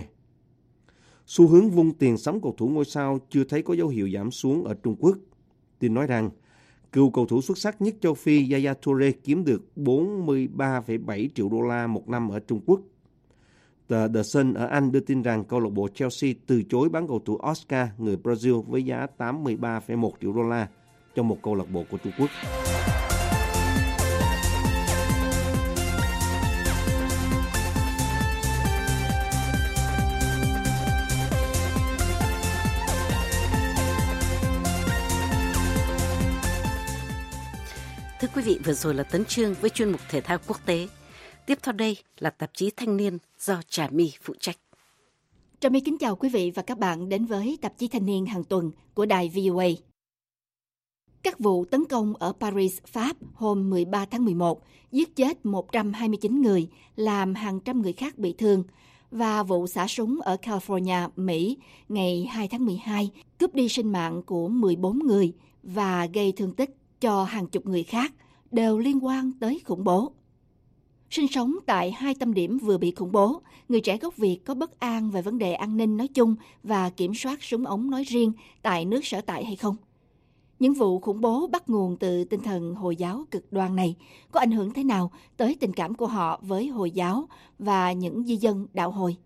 Xu hướng vung tiền sắm cầu thủ ngôi sao chưa thấy có dấu hiệu giảm xuống ở Trung Quốc. Tin nói rằng, cựu cầu thủ xuất sắc nhất châu Phi Yaya Toure kiếm được 43,7 triệu đô la một năm ở Trung Quốc. Tờ The Sun ở Anh đưa tin rằng câu lạc bộ Chelsea từ chối bán cầu thủ Oscar người Brazil với giá 83,1 triệu đô la cho một câu lạc bộ của Trung Quốc. Thưa quý vị, vừa rồi là Tấn Chương với chuyên mục thể thao quốc tế. Tiếp theo đây là tạp chí Thanh niên do Trà My phụ trách. Trà My kính chào quý vị và các bạn đến với tạp chí Thanh niên hàng tuần của đài VOA. Các vụ tấn công ở Paris, Pháp hôm 13 tháng 11 giết chết 129 người, làm hàng trăm người khác bị thương, và vụ xả súng ở California, Mỹ ngày 2 tháng 12 cướp đi sinh mạng của 14 người và gây thương tích cho hàng chục người khác, đều liên quan tới khủng bố. Sinh sống tại hai tâm điểm vừa bị khủng bố, người trẻ gốc Việt có bất an về vấn đề an ninh nói chung và kiểm soát súng ống nói riêng tại nước sở tại hay không? Những vụ khủng bố bắt nguồn từ tinh thần Hồi giáo cực đoan này có ảnh hưởng thế nào tới tình cảm của họ với Hồi giáo và những di dân đạo Hồi?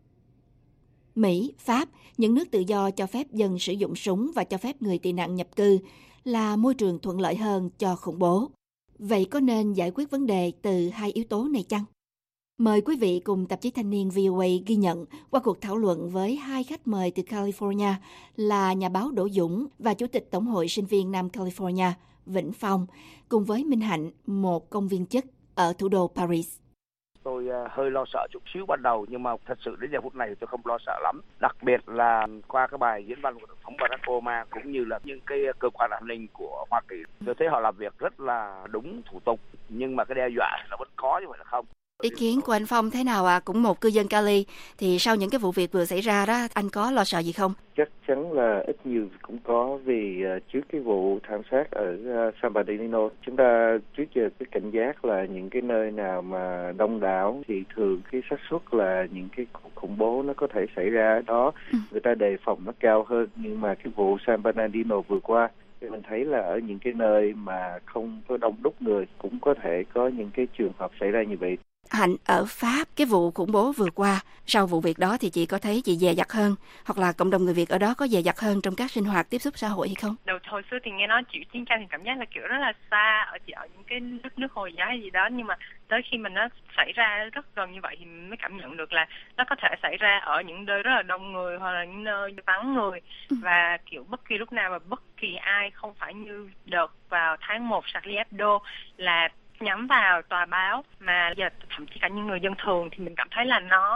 Mỹ, Pháp, những nước tự do cho phép dân sử dụng súng và cho phép người tị nạn nhập cư là môi trường thuận lợi hơn cho khủng bố. Vậy có nên giải quyết vấn đề từ hai yếu tố này chăng? Mời quý vị cùng tạp chí Thanh niên VOA ghi nhận qua cuộc thảo luận với hai khách mời từ California là nhà báo Đỗ Dũng và Chủ tịch Tổng hội Sinh viên Nam California Vĩnh Phong, cùng với Minh Hạnh, một công viên chức ở thủ đô Paris. Tôi hơi lo sợ chút xíu ban đầu, nhưng mà thật sự đến giờ phút này tôi không lo sợ lắm. Đặc biệt là qua cái bài diễn văn của Tổng thống Barack Obama cũng như là những cái cơ quan an ninh của Hoa Kỳ. Tôi thấy họ làm việc rất là đúng thủ tục, nhưng mà cái đe dọa là vẫn có chứ không phải là không. Ý kiến của anh Phong thế nào ạ? Cũng một cư dân Cali, thì sau những cái vụ việc vừa xảy ra đó, anh có lo sợ gì không? Chắc chắn là ít nhiều cũng có, vì trước cái vụ thảm sát ở San Bernardino, chúng ta trước giờ cái cảnh giác là những cái nơi nào mà đông đảo thì thường cái xác suất là những cái khủng bố nó có thể xảy ra đó, người ta đề phòng nó cao hơn. Nhưng mà cái vụ San Bernardino vừa qua, thì mình thấy là ở những cái nơi mà không có đông đúc người cũng có thể có những cái trường hợp xảy ra như vậy. Hạnh, ở Pháp, cái vụ khủng bố vừa qua, sau vụ việc đó thì chị có thấy chị dè dặt hơn, hoặc là cộng đồng người Việt ở đó có dè dặt hơn trong các sinh hoạt tiếp xúc xã hội hay không? Hồi xưa thì nghe nói chuyện chiến tranh thì cảm giác là kiểu rất là xa, ở những cái nước Hồi giáo hay gì đó, nhưng mà tới khi mà nó xảy ra rất gần như vậy thì mới cảm nhận được là nó có thể xảy ra ở những nơi rất là đông người hoặc là những nơi vắng người, và kiểu bất kỳ lúc nào và bất kỳ ai, không phải như đợt vào tháng 1 Charlie Hebdo là nhắm vào tòa báo, mà giờ thậm chí cả những người dân thường, thì mình cảm thấy là nó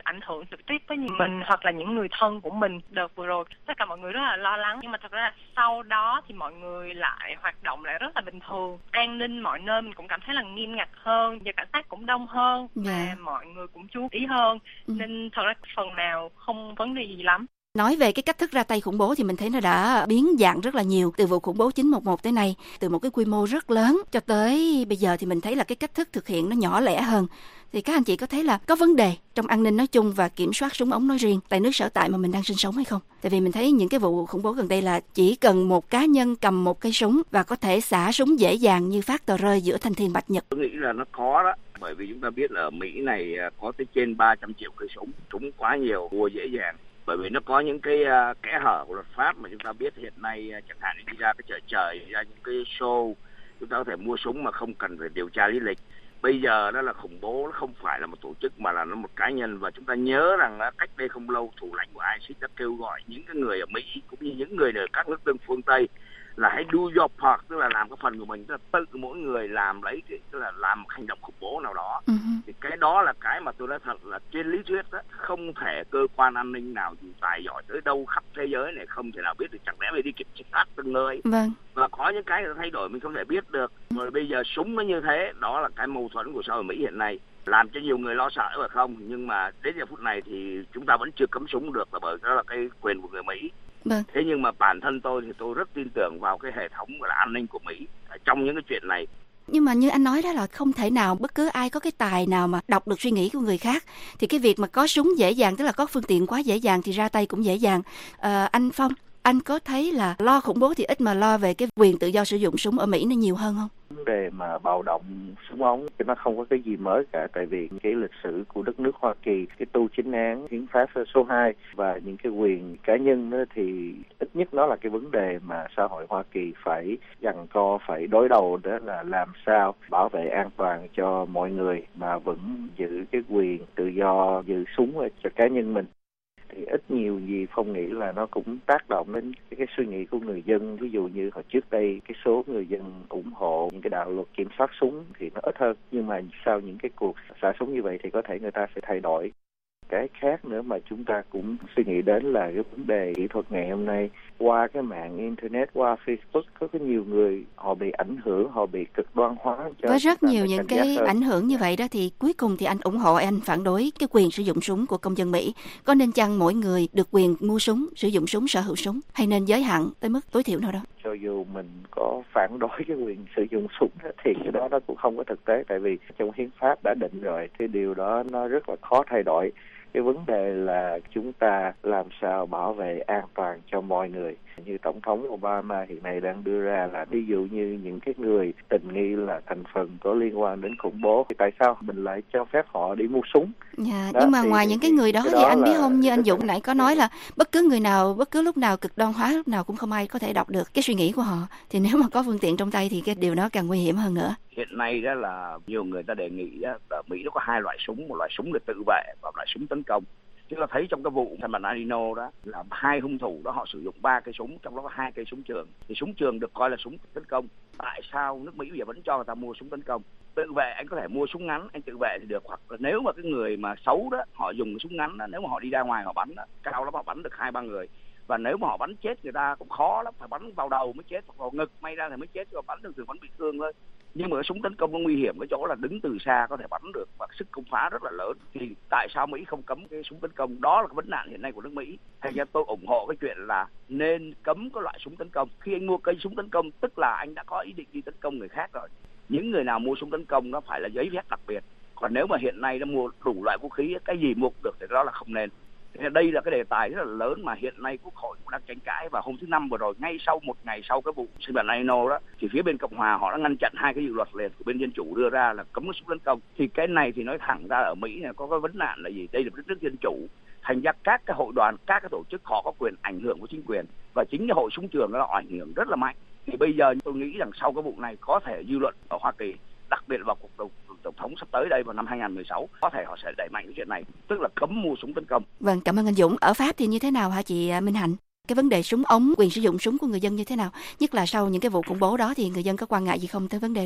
ảnh hưởng trực tiếp tới mình hoặc là những người thân của mình. Đợt vừa rồi tất cả mọi người rất là lo lắng, nhưng mà thật ra sau đó thì mọi người lại hoạt động lại rất là bình thường. An ninh mọi nơi mình cũng cảm thấy là nghiêm ngặt hơn, giờ cảnh sát cũng đông hơn và mọi người cũng chú ý hơn, nên thật ra phần nào không vấn đề gì lắm. Nói về cái cách thức ra tay khủng bố thì mình thấy nó đã biến dạng rất là nhiều, từ vụ khủng bố 9/11 tới nay, từ một cái quy mô rất lớn cho tới bây giờ thì mình thấy là cái cách thức thực hiện nó nhỏ lẻ hơn. Thì các anh chị có thấy là có vấn đề trong an ninh nói chung và kiểm soát súng ống nói riêng tại nước sở tại mà mình đang sinh sống hay không? Tại vì mình thấy những cái vụ khủng bố gần đây là chỉ cần một cá nhân cầm một cây súng và có thể xả súng dễ dàng như phát tờ rơi giữa thanh thiên bạch nhật. Tôi nghĩ là nó khó đó, bởi vì chúng ta biết là ở Mỹ này có tới trên 300 triệu cây súng quá nhiều, mua dễ dàng. Bởi vì nó có những cái kẽ hở của luật pháp mà chúng ta biết hiện nay, chẳng hạn đi ra cái chợ trời, ra những cái show, chúng ta có thể mua súng mà không cần phải điều tra lý lịch. Bây giờ đó là khủng bố, nó không phải là một tổ chức mà là nó một cá nhân. Và chúng ta nhớ rằng cách đây không lâu, thủ lãnh của ISIS đã kêu gọi những cái người ở Mỹ cũng như những người ở các nước tương phương Tây là hãy do your part, tức là làm cái phần của mình, tức là tự mỗi người làm lấy, tức là làm một hành động khủng bố nào đó. Thì cái đó là cái mà tôi nói thật là trên lý thuyết đó, không thể cơ quan an ninh nào dù tài giỏi tới đâu khắp thế giới này không thể nào biết được, chẳng lẽ phải đi kiểm soát từng nơi. Và có những cái thay đổi mình không thể biết được. Rồi bây giờ súng nó như thế, đó là cái mâu thuẫn của xã hội Mỹ hiện nay, làm cho nhiều người lo sợ phải không? Nhưng mà đến giờ phút này thì chúng ta vẫn chưa cấm súng được, là bởi đó là cái quyền của người Mỹ. Thế nhưng mà bản thân tôi thì tôi rất tin tưởng vào cái hệ thống gọi là an ninh của Mỹ trong những cái chuyện này. Nhưng mà như anh nói đó là không thể nào bất cứ ai có cái tài nào mà đọc được suy nghĩ của người khác. Thì cái việc mà có súng dễ dàng, tức là có phương tiện quá dễ dàng thì ra tay cũng dễ dàng. Anh Phong, anh có thấy là lo khủng bố thì ít mà lo về cái quyền tự do sử dụng súng ở Mỹ nó nhiều hơn không? Vấn đề mà bạo động súng ống thì nó không có cái gì mới cả, tại vì cái lịch sử của đất nước Hoa Kỳ, cái tu chính án, hiến pháp số 2 và những cái quyền cá nhân đó, thì ít nhất nó là cái vấn đề mà xã hội Hoa Kỳ phải giằng co, phải đối đầu, đó là làm sao bảo vệ an toàn cho mọi người mà vẫn giữ cái quyền tự do giữ súng cho cá nhân mình. Thì ít nhiều gì Phong nghĩ là nó cũng tác động đến cái suy nghĩ của người dân. Ví dụ như hồi trước đây cái số người dân ủng hộ những cái đạo luật kiểm soát súng thì nó ít hơn, nhưng mà sau những cái cuộc xả súng như vậy thì có thể người ta sẽ thay đổi. Cái khác nữa mà chúng ta cũng suy nghĩ đến là cái vấn đề kỹ thuật ngày hôm nay, qua cái mạng internet, qua Facebook, có nhiều người họ bị ảnh hưởng, họ bị cực đoan hóa. Với rất nhiều những cái ảnh hưởng như vậy đó, thì cuối cùng thì anh ủng hộ, anh phản đối cái quyền sử dụng súng của công dân Mỹ. Có nên chăng mỗi người được quyền mua súng, sử dụng súng, sở hữu súng, hay nên giới hạn tới mức tối thiểu nào đó? Cho dù mình có phản đối cái quyền sử dụng súng thì cái đó nó cũng không có thực tế, tại vì trong hiến pháp đã định rồi, cái điều đó nó rất là khó thay đổi. Cái vấn đề là chúng ta làm sao bảo vệ an toàn cho mọi người. Như Tổng thống Obama hiện nay đang đưa ra là ví dụ như những cái người tình nghi là thành phần có liên quan đến khủng bố, thì tại sao mình lại cho phép họ đi mua súng? Đó, nhưng mà ngoài những cái người đó thì anh biết không, như anh Dũng nãy có nói là bất cứ người nào, bất cứ lúc nào cực đoan hóa, lúc nào cũng không ai có thể đọc được cái suy nghĩ của họ. Thì nếu mà có phương tiện trong tay thì cái điều đó càng nguy hiểm hơn nữa. Hiện nay đó là nhiều người ta đề nghị đó, ở Mỹ nó có hai loại súng, một loại súng để tự vệ và một loại súng tấn công. Chúng ta thấy trong cái vụ San Bernardino đó là hai hung thủ đó họ sử dụng 3 cây súng, trong đó có 2 cây súng trường. Thì súng trường được coi là súng tấn công. Tại sao nước Mỹ bây giờ vẫn cho người ta mua súng tấn công? Tự vệ anh có thể mua súng ngắn, anh tự vệ thì được, hoặc là nếu mà cái người mà xấu đó họ dùng cái súng ngắn đó, nếu mà họ đi ra ngoài họ bắn đó, cao lắm họ bắn được 2-3 người. Và nếu mà họ bắn chết người ta cũng khó lắm, phải bắn vào đầu mới chết, hoặc vào ngực may ra thì mới chết, rồi bắn được thì bắn bị thương thôi. Nhưng mà cái súng tấn công nó nguy hiểm cái chỗ là đứng từ xa có thể bắn được và sức công phá rất là lớn. Thì tại sao Mỹ không cấm cái súng tấn công? Đó là cái vấn nạn hiện nay của nước Mỹ. Thành ra tôi ủng hộ cái chuyện là nên cấm cái loại súng tấn công. Khi anh mua cây súng tấn công tức là anh đã có ý định đi tấn công người khác rồi. Những người nào mua súng tấn công nó phải là giấy phép đặc biệt. Còn nếu mà hiện nay nó mua đủ loại vũ khí, cái gì mua được thì đó là không nên. Đây là cái đề tài rất là lớn mà hiện nay Quốc hội cũng đang tranh cãi. Và hôm thứ Năm vừa rồi, ngay sau một ngày sau cái vụ San Bernardino đó, thì phía bên Cộng hòa họ đã ngăn chặn 2 cái dự luật liền của bên Dân chủ đưa ra là cấm cái súng tấn công. Thì cái này thì nói thẳng ra ở Mỹ này có cái vấn nạn là gì? Đây là một đất nước dân chủ, thành ra các cái hội đoàn, các cái tổ chức họ có quyền ảnh hưởng của chính quyền, và chính cái hội súng trường nó ảnh hưởng rất là mạnh. Thì bây giờ tôi nghĩ rằng sau cái vụ này có thể dư luận ở Hoa Kỳ, đặc biệt vào cuộc tổng thống sắp tới đây vào năm 2016, có thể họ sẽ đẩy mạnh cái chuyện này, tức là cấm mua súng tấn công. Vâng, cảm ơn anh Dũng. Ở Pháp thì như thế nào hả chị Minh Hạnh? Cái vấn đề súng ống, quyền sử dụng súng của người dân như thế nào? Nhất là sau những cái vụ khủng bố đó thì người dân có quan ngại gì không tới vấn đề đó?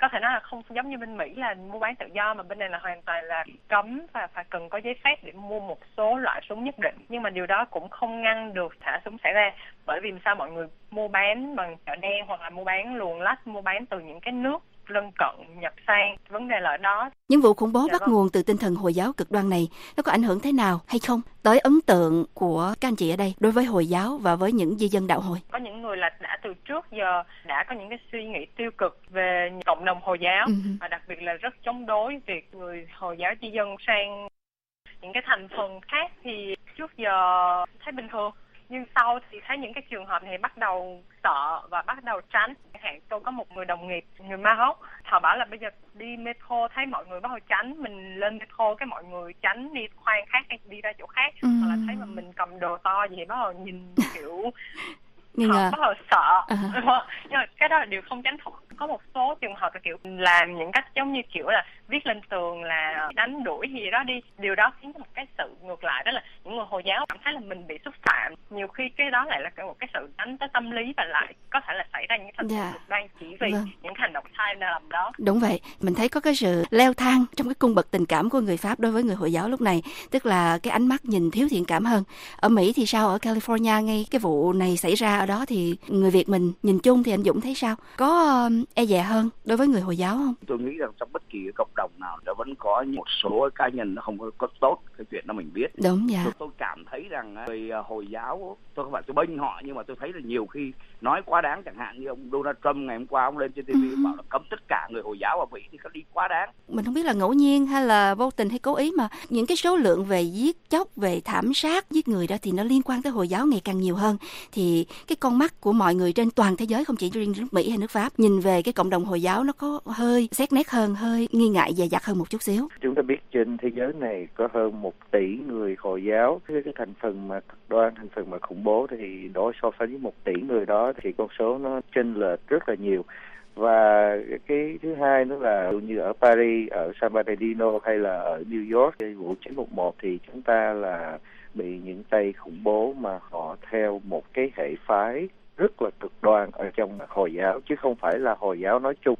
có thể nói là không giống như bên Mỹ là mua bán tự do, mà bên này là hoàn toàn là cấm và phải cần có giấy phép để mua một số loại súng nhất định. Nhưng mà điều đó cũng không ngăn được thả súng xảy ra, bởi vì sao mọi người mua bán bằng chợ đen hoặc là mua bán luồn lách, mua bán từ những cái nước lân cận nhập sang. Vấn đề là ở đó. Những vụ khủng bố bắt nguồn từ tinh thần Hồi giáo cực đoan này, nó có ảnh hưởng thế nào hay không tới ấn tượng của các anh chị ở đây đối với Hồi giáo và với những di dân đạo Hồi? Có những người là đã từ trước giờ đã có những cái suy nghĩ tiêu cực về cộng đồng Hồi giáo, và đặc biệt là rất chống đối việc người Hồi giáo di dân sang những cái thành phần khác thì trước giờ thấy bình thường. Nhưng sau thì thấy những cái trường hợp này bắt đầu sợ và bắt đầu tránh. Chẳng hạn tôi có một người đồng nghiệp, người Maroc, họ bảo là bây giờ đi metro thấy mọi người bắt đầu tránh, mình lên metro cái mọi người tránh đi khoang khác hay đi ra chỗ khác, hoặc là thấy mà mình cầm đồ to gì thì bắt đầu nhìn kiểu họ bắt đầu sợ. Nhưng mà cái đó là điều không tránh khỏi. Có một số trường hợp là kiểu làm những cách giống như kiểu là viết lên tường là đánh đuổi gì đó đi. Điều đó khiến cho một cái sự ngược lại, đó là những người Hồi giáo cảm thấy là mình bị xúc phạm. Nhiều khi cái đó lại là một cái sự đánh tới tâm lý và lại có thể là xảy ra những thành phần cực đoan chỉ vì những hành động sai lầm đó. Đúng vậy, mình thấy có cái sự leo thang trong cái cung bậc tình cảm của người Pháp đối với người Hồi giáo lúc này, tức là cái ánh mắt nhìn thiếu thiện cảm hơn. Ở Mỹ thì sao? Ở California ngay cái vụ này xảy ra ở đó thì người Việt mình nhìn chung thì anh Dũng thấy sao? Có e dè hơn đối với người Hồi giáo không? Tôi nghĩ rằng trong bất kỳ cái cộng đồng nào nó vẫn có một số cá nhân nó không có tốt cái chuyện đó mình biết. Đúng vậy. Tôi cảm thấy rằng người Hồi giáo, tôi không phải tôi bênh họ, nhưng mà tôi thấy là nhiều khi nói quá đáng, chẳng hạn như ông Donald Trump ngày hôm qua ông lên trên TV bảo là cấm tất cả người Hồi giáo ở Mỹ thì có đi quá đáng. Mình không biết là ngẫu nhiên hay là vô tình hay cố ý mà những cái số lượng về giết chóc, về thảm sát, giết người đó thì nó liên quan tới Hồi giáo ngày càng nhiều hơn. Thì cái con mắt của mọi người trên toàn thế giới, không chỉ riêng nước Mỹ hay nước Pháp, nhìn về cái cộng đồng Hồi giáo nó có hơi xét nét hơn, hơi nghi ngại dè dặt hơn một chút xíu. Chúng ta biết trên thế giới này có hơn 1 tỷ người Hồi giáo. Cái thành phần mà cực đoan, thành phần mà khủng bố thì đối so với 1 tỷ người đó thì con số nó chênh lệch rất là nhiều. Và cái thứ hai nữa là như ở Paris, ở San Bernardino hay là ở New York, cái vụ 911 thì chúng ta là bị những tay khủng bố mà họ theo một cái hệ phái rất là cực đoan ở trong Hồi giáo, chứ không phải là Hồi giáo nói chung.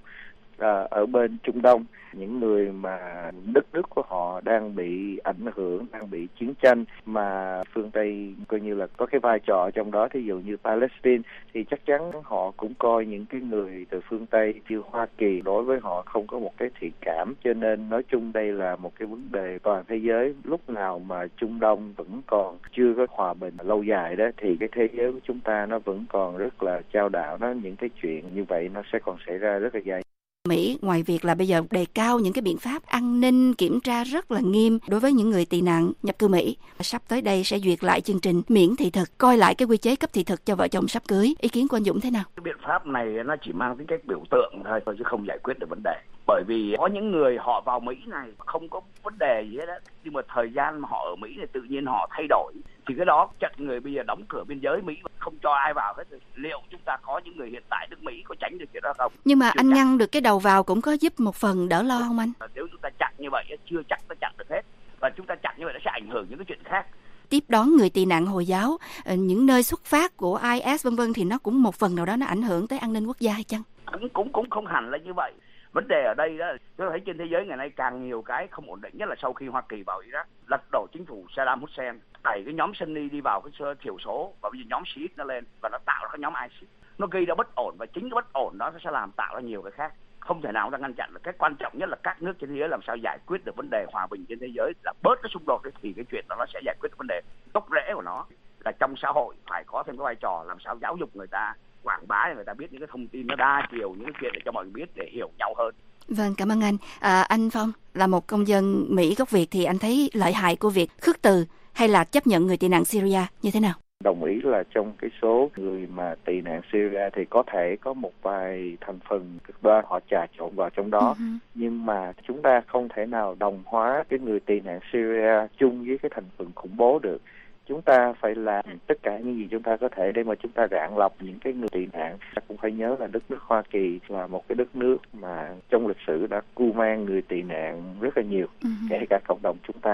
Ở bên Trung Đông, những người mà đất nước của họ đang bị ảnh hưởng, đang bị chiến tranh mà phương Tây coi như là có cái vai trò trong đó, thí dụ như Palestine thì chắc chắn họ cũng coi những cái người từ phương Tây như Hoa Kỳ đối với họ không có một cái thiện cảm, cho nên nói chung đây là một cái vấn đề toàn thế giới. Lúc nào mà Trung Đông vẫn còn chưa có hòa bình lâu dài đó thì cái thế giới của chúng ta nó vẫn còn rất là chao đảo, nó những cái chuyện như vậy nó sẽ còn xảy ra rất là dài. Mỹ ngoài việc là bây giờ đề cao những cái biện pháp an ninh kiểm tra rất là nghiêm đối với những người tị nạn nhập cư Mỹ, sắp tới đây sẽ duyệt lại chương trình miễn thị thực, coi lại cái quy chế cấp thị thực cho vợ chồng sắp cưới. Ý kiến của anh Dũng thế nào? Cái biện pháp này nó chỉ mang tính cách biểu tượng thôi chứ không giải quyết được vấn đề. Bởi vì có những người họ vào Mỹ này không có vấn đề gì hết á, nhưng mà thời gian mà họ ở Mỹ này tự nhiên họ thay đổi thì cái đó chặn người bây giờ đóng cửa biên giới Mỹ không cho ai vào hết. Liệu chúng ta có những người hiện tại nước Mỹ có tránh được chuyện đó không? Nhưng mà anh ngăn được cái đầu vào cũng có giúp một phần đỡ lo không anh? Nếu chúng ta chặn như vậy chưa chắc ta chặn được hết, và chúng ta chặn như vậy nó sẽ ảnh hưởng những cái chuyện khác. Tiếp đón người tị nạn Hồi giáo, những nơi xuất phát của IS vân vân thì nó cũng một phần nào đó nó ảnh hưởng tới an ninh quốc gia hay chăng? Cũng không hẳn là như vậy. Vấn đề ở đây đó, tôi thấy trên thế giới ngày nay càng nhiều cái không ổn định, nhất là sau khi Hoa Kỳ vào Iraq, lật đổ chính phủ Saddam Hussein, đẩy cái nhóm Sunni đi vào cái thiểu số, và bây giờ nhóm Shiite nó lên và nó tạo ra cái nhóm ISIS. Nó gây ra bất ổn, và chính cái bất ổn đó nó sẽ làm tạo ra nhiều cái khác. Không thể nào chúng ta ngăn chặn được. Cái quan trọng nhất là các nước trên thế giới làm sao giải quyết được vấn đề hòa bình trên thế giới, là bớt cái xung đột đấy, thì cái chuyện đó nó sẽ giải quyết được vấn đề gốc rễ của nó. Là trong xã hội phải có thêm cái vai trò làm sao giáo dục người ta, quảng bá để người ta biết những cái thông tin nó đa chiều, những cái chuyện để cho mọi người biết để hiểu nhau hơn. Vâng, cảm ơn anh. Anh Phong là một công dân Mỹ gốc Việt thì anh thấy lợi hại của việc khước từ hay là chấp nhận người tị nạn Syria như thế nào? Đồng ý là trong cái số người mà tị nạn Syria thì có thể có một vài thành phần cực đoan họ trà trộn vào trong đó, nhưng mà chúng ta không thể nào đồng hóa cái người tị nạn Syria chung với cái thành phần khủng bố được. Chúng ta phải làm tất cả những gì chúng ta có thể để mà chúng ta rạn lọc những cái người tị nạn. Cũng phải nhớ là đất nước Hoa Kỳ là một cái đất nước mà trong lịch sử đã cưu mang người tị nạn rất là nhiều, kể cả cộng đồng chúng ta.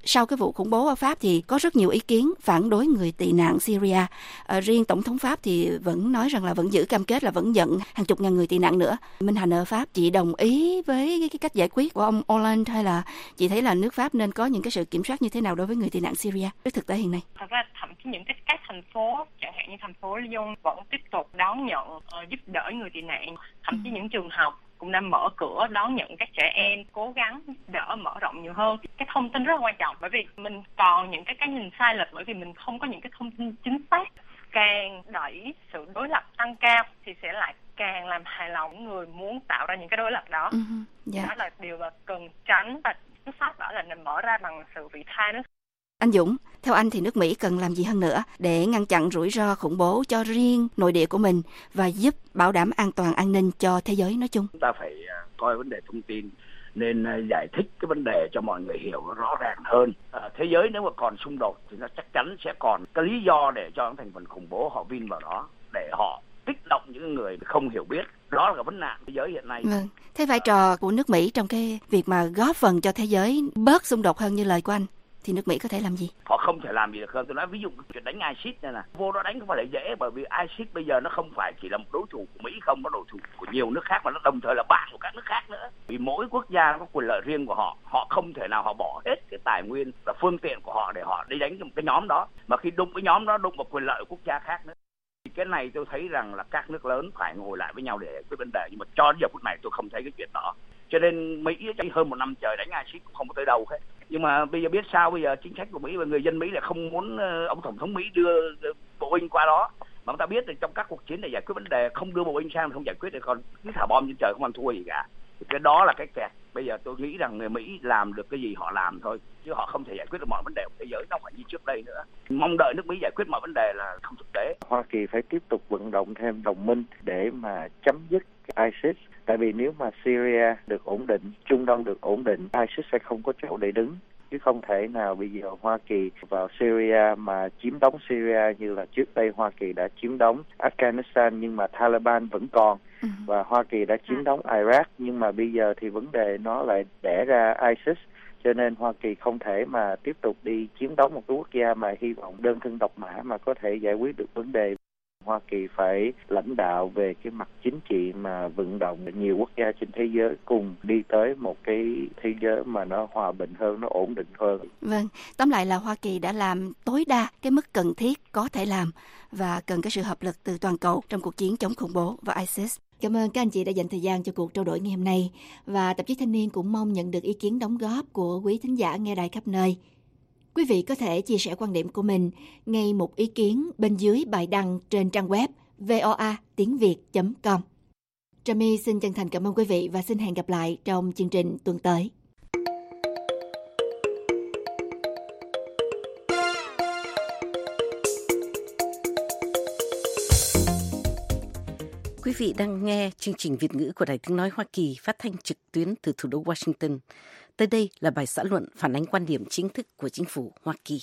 sau cái vụ khủng bố ở Pháp thì có rất nhiều ý kiến phản đối người tị nạn Syria. Riêng Tổng thống Pháp thì vẫn nói rằng là vẫn giữ cam kết là vẫn nhận hàng chục ngàn người tị nạn nữa. Minh Hạnh ở Pháp, chị đồng ý với cái cách giải quyết của ông Hollande hay là chị thấy là nước Pháp nên có những cái sự kiểm soát như thế nào đối với người tị nạn Syria với thực tế hiện nay? Thật ra thậm chí những các thành phố, chẳng hạn như thành phố Lyon vẫn tiếp tục đón nhận, giúp đỡ người tị nạn. Thậm chí những trường học cũng đã mở cửa đón nhận các trẻ em, cố gắng đỡ mở rộng nhiều hơn. Cái thông tin rất là quan trọng, bởi vì mình còn những cái nhìn sai lệch, bởi vì mình không có những cái thông tin chính xác. Càng đẩy sự đối lập tăng cao thì sẽ lại càng làm hài lòng người muốn tạo ra những cái đối lập đó. Đó là điều mà cần tránh, và nước Pháp bảo là nên mở ra bằng sự vị tha đó. Anh Dũng, theo anh thì nước Mỹ cần làm gì hơn nữa để ngăn chặn rủi ro khủng bố cho riêng nội địa của mình và giúp bảo đảm an toàn an ninh cho thế giới nói chung? Chúng ta phải coi vấn đề thông tin, nên giải thích cái vấn đề cho mọi người hiểu rõ ràng hơn. Thế giới nếu mà còn xung đột thì nó chắc chắn sẽ còn cái lý do để cho những thành phần khủng bố họ vin vào đó, để họ kích động những người không hiểu biết. Đó là cái vấn nạn thế giới hiện nay. Vâng. Thế vai trò của nước Mỹ trong cái việc mà góp phần cho thế giới bớt xung đột hơn như lời của anh, thì nước Mỹ có thể làm gì? Họ không thể làm gì được hơn. Tôi nói ví dụ chuyện đánh ISIS này nè, vô đó đánh không phải là dễ, bởi vì ISIS bây giờ nó không phải chỉ là một đối thủ của Mỹ không, nó đối thủ của nhiều nước khác, mà nó đồng thời là bạn của các nước khác nữa. Vì mỗi quốc gia nó có quyền lợi riêng của họ, họ không thể nào họ bỏ hết cái tài nguyên và phương tiện của họ để họ đi đánh cái nhóm đó, mà khi đụng cái nhóm đó đụng vào quyền lợi của quốc gia khác nữa. Thì cái này tôi thấy rằng là các nước lớn phải ngồi lại với nhau để giải quyết vấn đề, nhưng mà cho đến giờ phút này tôi không thấy cái chuyện đó. Cho nên Mỹ hơn một năm trời đánh ISIS cũng không có tới đâu hết. Nhưng mà bây giờ biết sao, bây giờ chính sách của Mỹ và người dân Mỹ là không muốn ông tổng thống Mỹ đưa bộ binh qua đó. Mà chúng ta biết là trong các cuộc chiến để giải quyết vấn đề, không đưa bộ binh sang không giải quyết được, còn cứ thả bom trên trời không ăn thua gì cả. Cái đó là cái kẹt. Bây giờ tôi nghĩ rằng người Mỹ làm được cái gì họ làm thôi, chứ họ không thể giải quyết được mọi vấn đề của thế giới, nó phải như trước đây nữa. Mong đợi nước Mỹ giải quyết mọi vấn đề là không thực tế. Hoa Kỳ phải tiếp tục vận động thêm đồng minh để mà chấm dứt ISIS. Tại vì nếu mà Syria được ổn định, Trung Đông được ổn định, ISIS sẽ không có chỗ để đứng. Chứ không thể nào bây giờ Hoa Kỳ vào Syria mà chiếm đóng Syria như là trước đây Hoa Kỳ đã chiếm đóng Afghanistan, nhưng mà Taliban vẫn còn. Và Hoa Kỳ đã chiếm đóng Iraq, nhưng mà bây giờ thì vấn đề nó lại đẻ ra ISIS. Cho nên Hoa Kỳ không thể mà tiếp tục đi chiếm đóng một cái quốc gia mà hy vọng đơn thương độc mã mà có thể giải quyết được vấn đề. Hoa Kỳ phải lãnh đạo về cái mặt chính trị mà vận động nhiều quốc gia trên thế giới cùng đi tới một cái thế giới mà nó hòa bình hơn, nó ổn định hơn. Vâng, tóm lại là Hoa Kỳ đã làm tối đa cái mức cần thiết có thể làm và cần cái sự hợp lực từ toàn cầu trong cuộc chiến chống khủng bố và ISIS. Cảm ơn các anh chị đã dành thời gian cho cuộc trao đổi ngày hôm nay, và tạp chí Thanh niên cũng mong nhận được ý kiến đóng góp của quý thính giả nghe đài khắp nơi. Quý vị có thể chia sẻ quan điểm của mình ngay một ý kiến bên dưới bài đăng trên trang web voa.tiếng.việt.com. Trà My xin chân thành cảm ơn quý vị và xin hẹn gặp lại trong chương trình tuần tới. Quý vị đang nghe chương trình Việt ngữ của Đài Tiếng nói Hoa Kỳ phát thanh trực tuyến từ thủ đô Washington. Tới đây là bài xã luận phản ánh quan điểm chính thức của chính phủ Hoa Kỳ.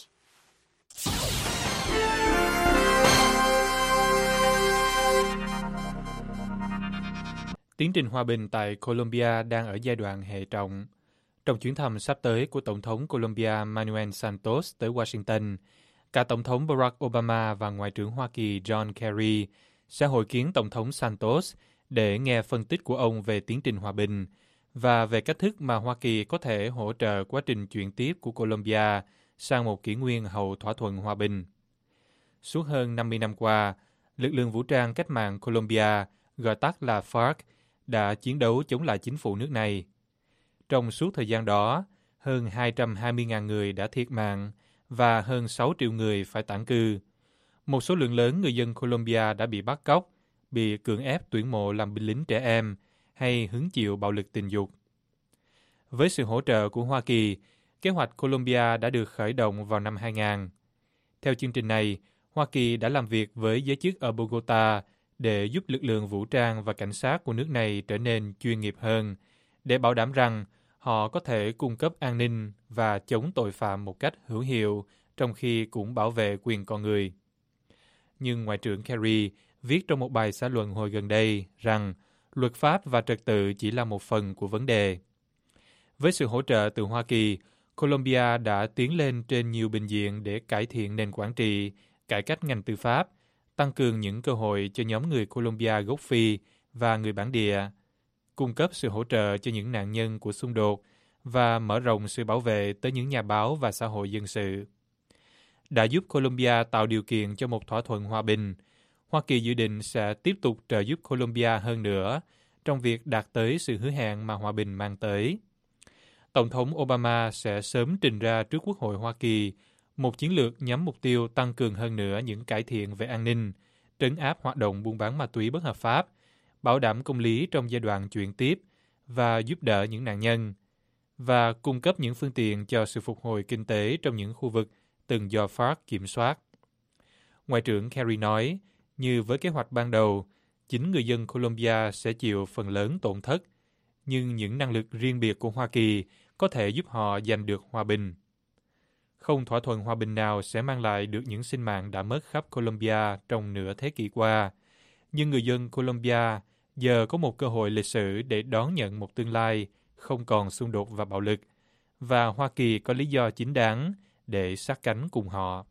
Tiến trình hòa bình tại Colombia đang ở giai đoạn hệ trọng. Trong chuyến thăm sắp tới của Tổng thống Colombia Manuel Santos tới Washington, cả Tổng thống Barack Obama và Ngoại trưởng Hoa Kỳ John Kerry sẽ hội kiến Tổng thống Santos để nghe phân tích của ông về tiến trình hòa bình và về cách thức mà Hoa Kỳ có thể hỗ trợ quá trình chuyển tiếp của Colombia sang một kỷ nguyên hậu thỏa thuận hòa bình. Suốt hơn 50 năm qua, lực lượng vũ trang cách mạng Colombia, gọi tắt là FARC, đã chiến đấu chống lại chính phủ nước này. Trong suốt thời gian đó, hơn 220.000 người đã thiệt mạng và hơn 6 triệu người phải tản cư. Một số lượng lớn người dân Colombia đã bị bắt cóc, bị cưỡng ép tuyển mộ làm binh lính trẻ em hay hứng chịu bạo lực tình dục. Với sự hỗ trợ của Hoa Kỳ, kế hoạch Colombia đã được khởi động vào năm 2000. Theo chương trình này, Hoa Kỳ đã làm việc với giới chức ở Bogota để giúp lực lượng vũ trang và cảnh sát của nước này trở nên chuyên nghiệp hơn, để bảo đảm rằng họ có thể cung cấp an ninh và chống tội phạm một cách hữu hiệu, trong khi cũng bảo vệ quyền con người. Nhưng Ngoại trưởng Kerry viết trong một bài xã luận hồi gần đây rằng luật pháp và trật tự chỉ là một phần của vấn đề. Với sự hỗ trợ từ Hoa Kỳ, Colombia đã tiến lên trên nhiều bình diện để cải thiện nền quản trị, cải cách ngành tư pháp, tăng cường những cơ hội cho nhóm người Colombia gốc Phi và người bản địa, cung cấp sự hỗ trợ cho những nạn nhân của xung đột và mở rộng sự bảo vệ tới những nhà báo và xã hội dân sự. Đã giúp Colombia tạo điều kiện cho một thỏa thuận hòa bình. Hoa Kỳ dự định sẽ tiếp tục trợ giúp Colombia hơn nữa trong việc đạt tới sự hứa hẹn mà hòa bình mang tới. Tổng thống Obama sẽ sớm trình ra trước Quốc hội Hoa Kỳ một chiến lược nhắm mục tiêu tăng cường hơn nữa những cải thiện về an ninh, trấn áp hoạt động buôn bán ma túy bất hợp pháp, bảo đảm công lý trong giai đoạn chuyển tiếp và giúp đỡ những nạn nhân, và cung cấp những phương tiện cho sự phục hồi kinh tế trong những khu vực từng do FARC kiểm soát. Ngoại trưởng Kerry nói, như với kế hoạch ban đầu, chính người dân Colombia sẽ chịu phần lớn tổn thất, nhưng những năng lực riêng biệt của Hoa Kỳ có thể giúp họ giành được hòa bình. Không thỏa thuận hòa bình nào sẽ mang lại được những sinh mạng đã mất khắp Colombia trong nửa thế kỷ qua, nhưng người dân Colombia giờ có một cơ hội lịch sử để đón nhận một tương lai không còn xung đột và bạo lực, và Hoa Kỳ có lý do chính đáng để sát cánh cùng họ.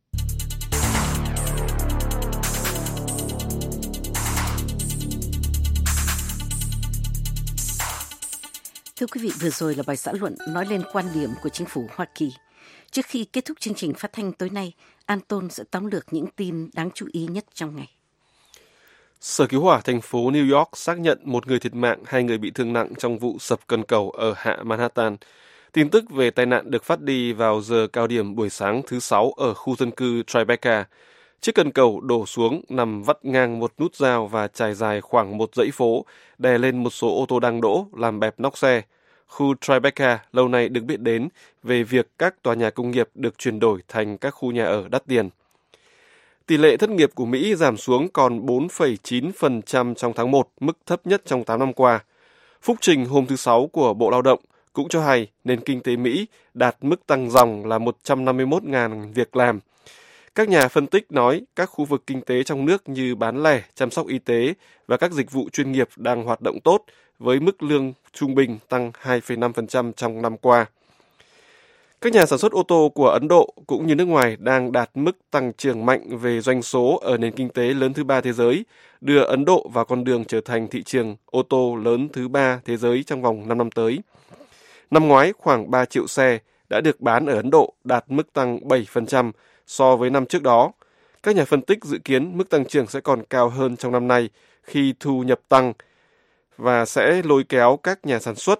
Thưa quý vị, vừa rồi là bài xã luận nói lên quan điểm của chính phủ Hoa Kỳ. Trước khi kết thúc chương trình phát thanh tối nay, Anton sẽ tóm lược những tin đáng chú ý nhất trong ngày. Sở Cứu hỏa thành phố New York xác nhận 1 người thiệt mạng, 2 người bị thương nặng trong vụ sập cần cầu ở hạ Manhattan. Tin tức về tai nạn được phát đi vào giờ cao điểm buổi sáng thứ Sáu ở khu dân cư Tribeca. Chiếc cần cầu đổ xuống nằm vắt ngang một nút giao và trải dài khoảng một dãy phố, đè lên một số ô tô đang đỗ, làm bẹp nóc xe. Khu Tribeca lâu nay được biết đến về việc các tòa nhà công nghiệp được chuyển đổi thành các khu nhà ở đắt tiền. Tỷ lệ thất nghiệp của Mỹ giảm xuống còn 4,9% trong tháng 1, mức thấp nhất trong 8 năm qua. Phúc trình hôm thứ Sáu của Bộ Lao động cũng cho hay nền kinh tế Mỹ đạt mức tăng ròng là 151.000 việc làm. Các nhà phân tích nói các khu vực kinh tế trong nước như bán lẻ, chăm sóc y tế và các dịch vụ chuyên nghiệp đang hoạt động tốt, với mức lương trung bình tăng 2,5% trong năm qua. Các nhà sản xuất ô tô của Ấn Độ cũng như nước ngoài đang đạt mức tăng trưởng mạnh về doanh số ở nền kinh tế lớn thứ 3 thế giới, đưa Ấn Độ vào con đường trở thành thị trường ô tô lớn thứ 3 thế giới trong vòng 5 năm tới. Năm ngoái, khoảng 3 triệu xe đã được bán ở Ấn Độ, đạt mức tăng 7% so với năm trước đó. Các nhà phân tích dự kiến mức tăng trưởng sẽ còn cao hơn trong năm nay khi thu nhập tăng và sẽ lôi kéo các nhà sản xuất,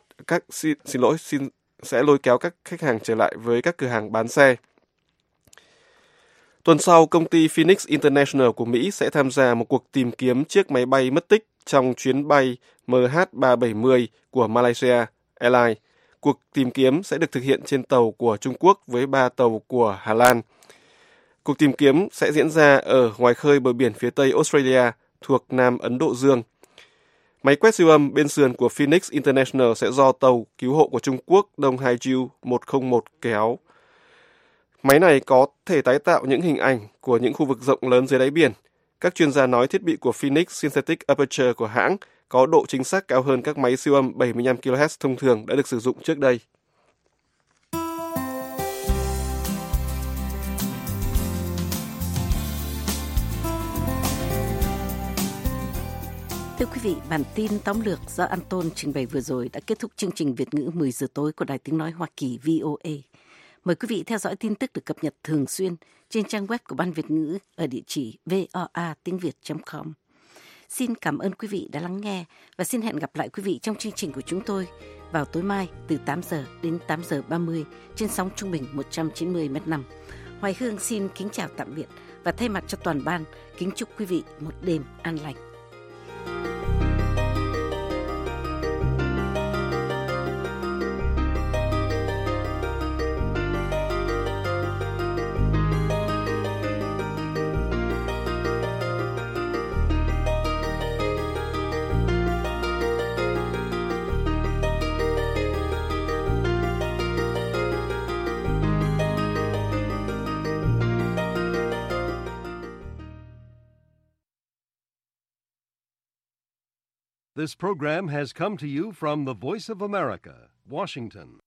sẽ lôi kéo các khách hàng trở lại với các cửa hàng bán xe. Tuần sau, công ty Phoenix International của Mỹ sẽ tham gia một cuộc tìm kiếm chiếc máy bay mất tích trong chuyến bay MH370 của Malaysia Airlines. Cuộc tìm kiếm sẽ được thực hiện trên tàu của Trung Quốc với 3 tàu của Hà Lan. Cuộc tìm kiếm sẽ diễn ra ở ngoài khơi bờ biển phía tây Australia thuộc Nam Ấn Độ Dương. Máy quét siêu âm bên sườn của Phoenix International sẽ do tàu cứu hộ của Trung Quốc Dong Haiju 101 kéo. Máy này có thể tái tạo những hình ảnh của những khu vực rộng lớn dưới đáy biển. Các chuyên gia nói thiết bị của Phoenix Synthetic Aperture của hãng có độ chính xác cao hơn các máy siêu âm 75 kHz thông thường đã được sử dụng trước đây. Thưa quý vị, bản tin tóm lược do Anton trình bày vừa rồi đã kết thúc chương trình Việt ngữ 10 giờ tối của Đài Tiếng Nói Hoa Kỳ VOA. Mời quý vị theo dõi tin tức được cập nhật thường xuyên trên trang web của Ban Việt ngữ ở địa chỉ voa.tiếng.com. Xin cảm ơn quý vị đã lắng nghe và xin hẹn gặp lại quý vị trong chương trình của chúng tôi vào tối mai từ 8 giờ đến 8 giờ 30 trên sóng trung bình 190 m5. Hoài Hương xin kính chào tạm biệt và thay mặt cho toàn ban kính chúc quý vị một đêm an lành. This program has come to you from the Voice of America, Washington.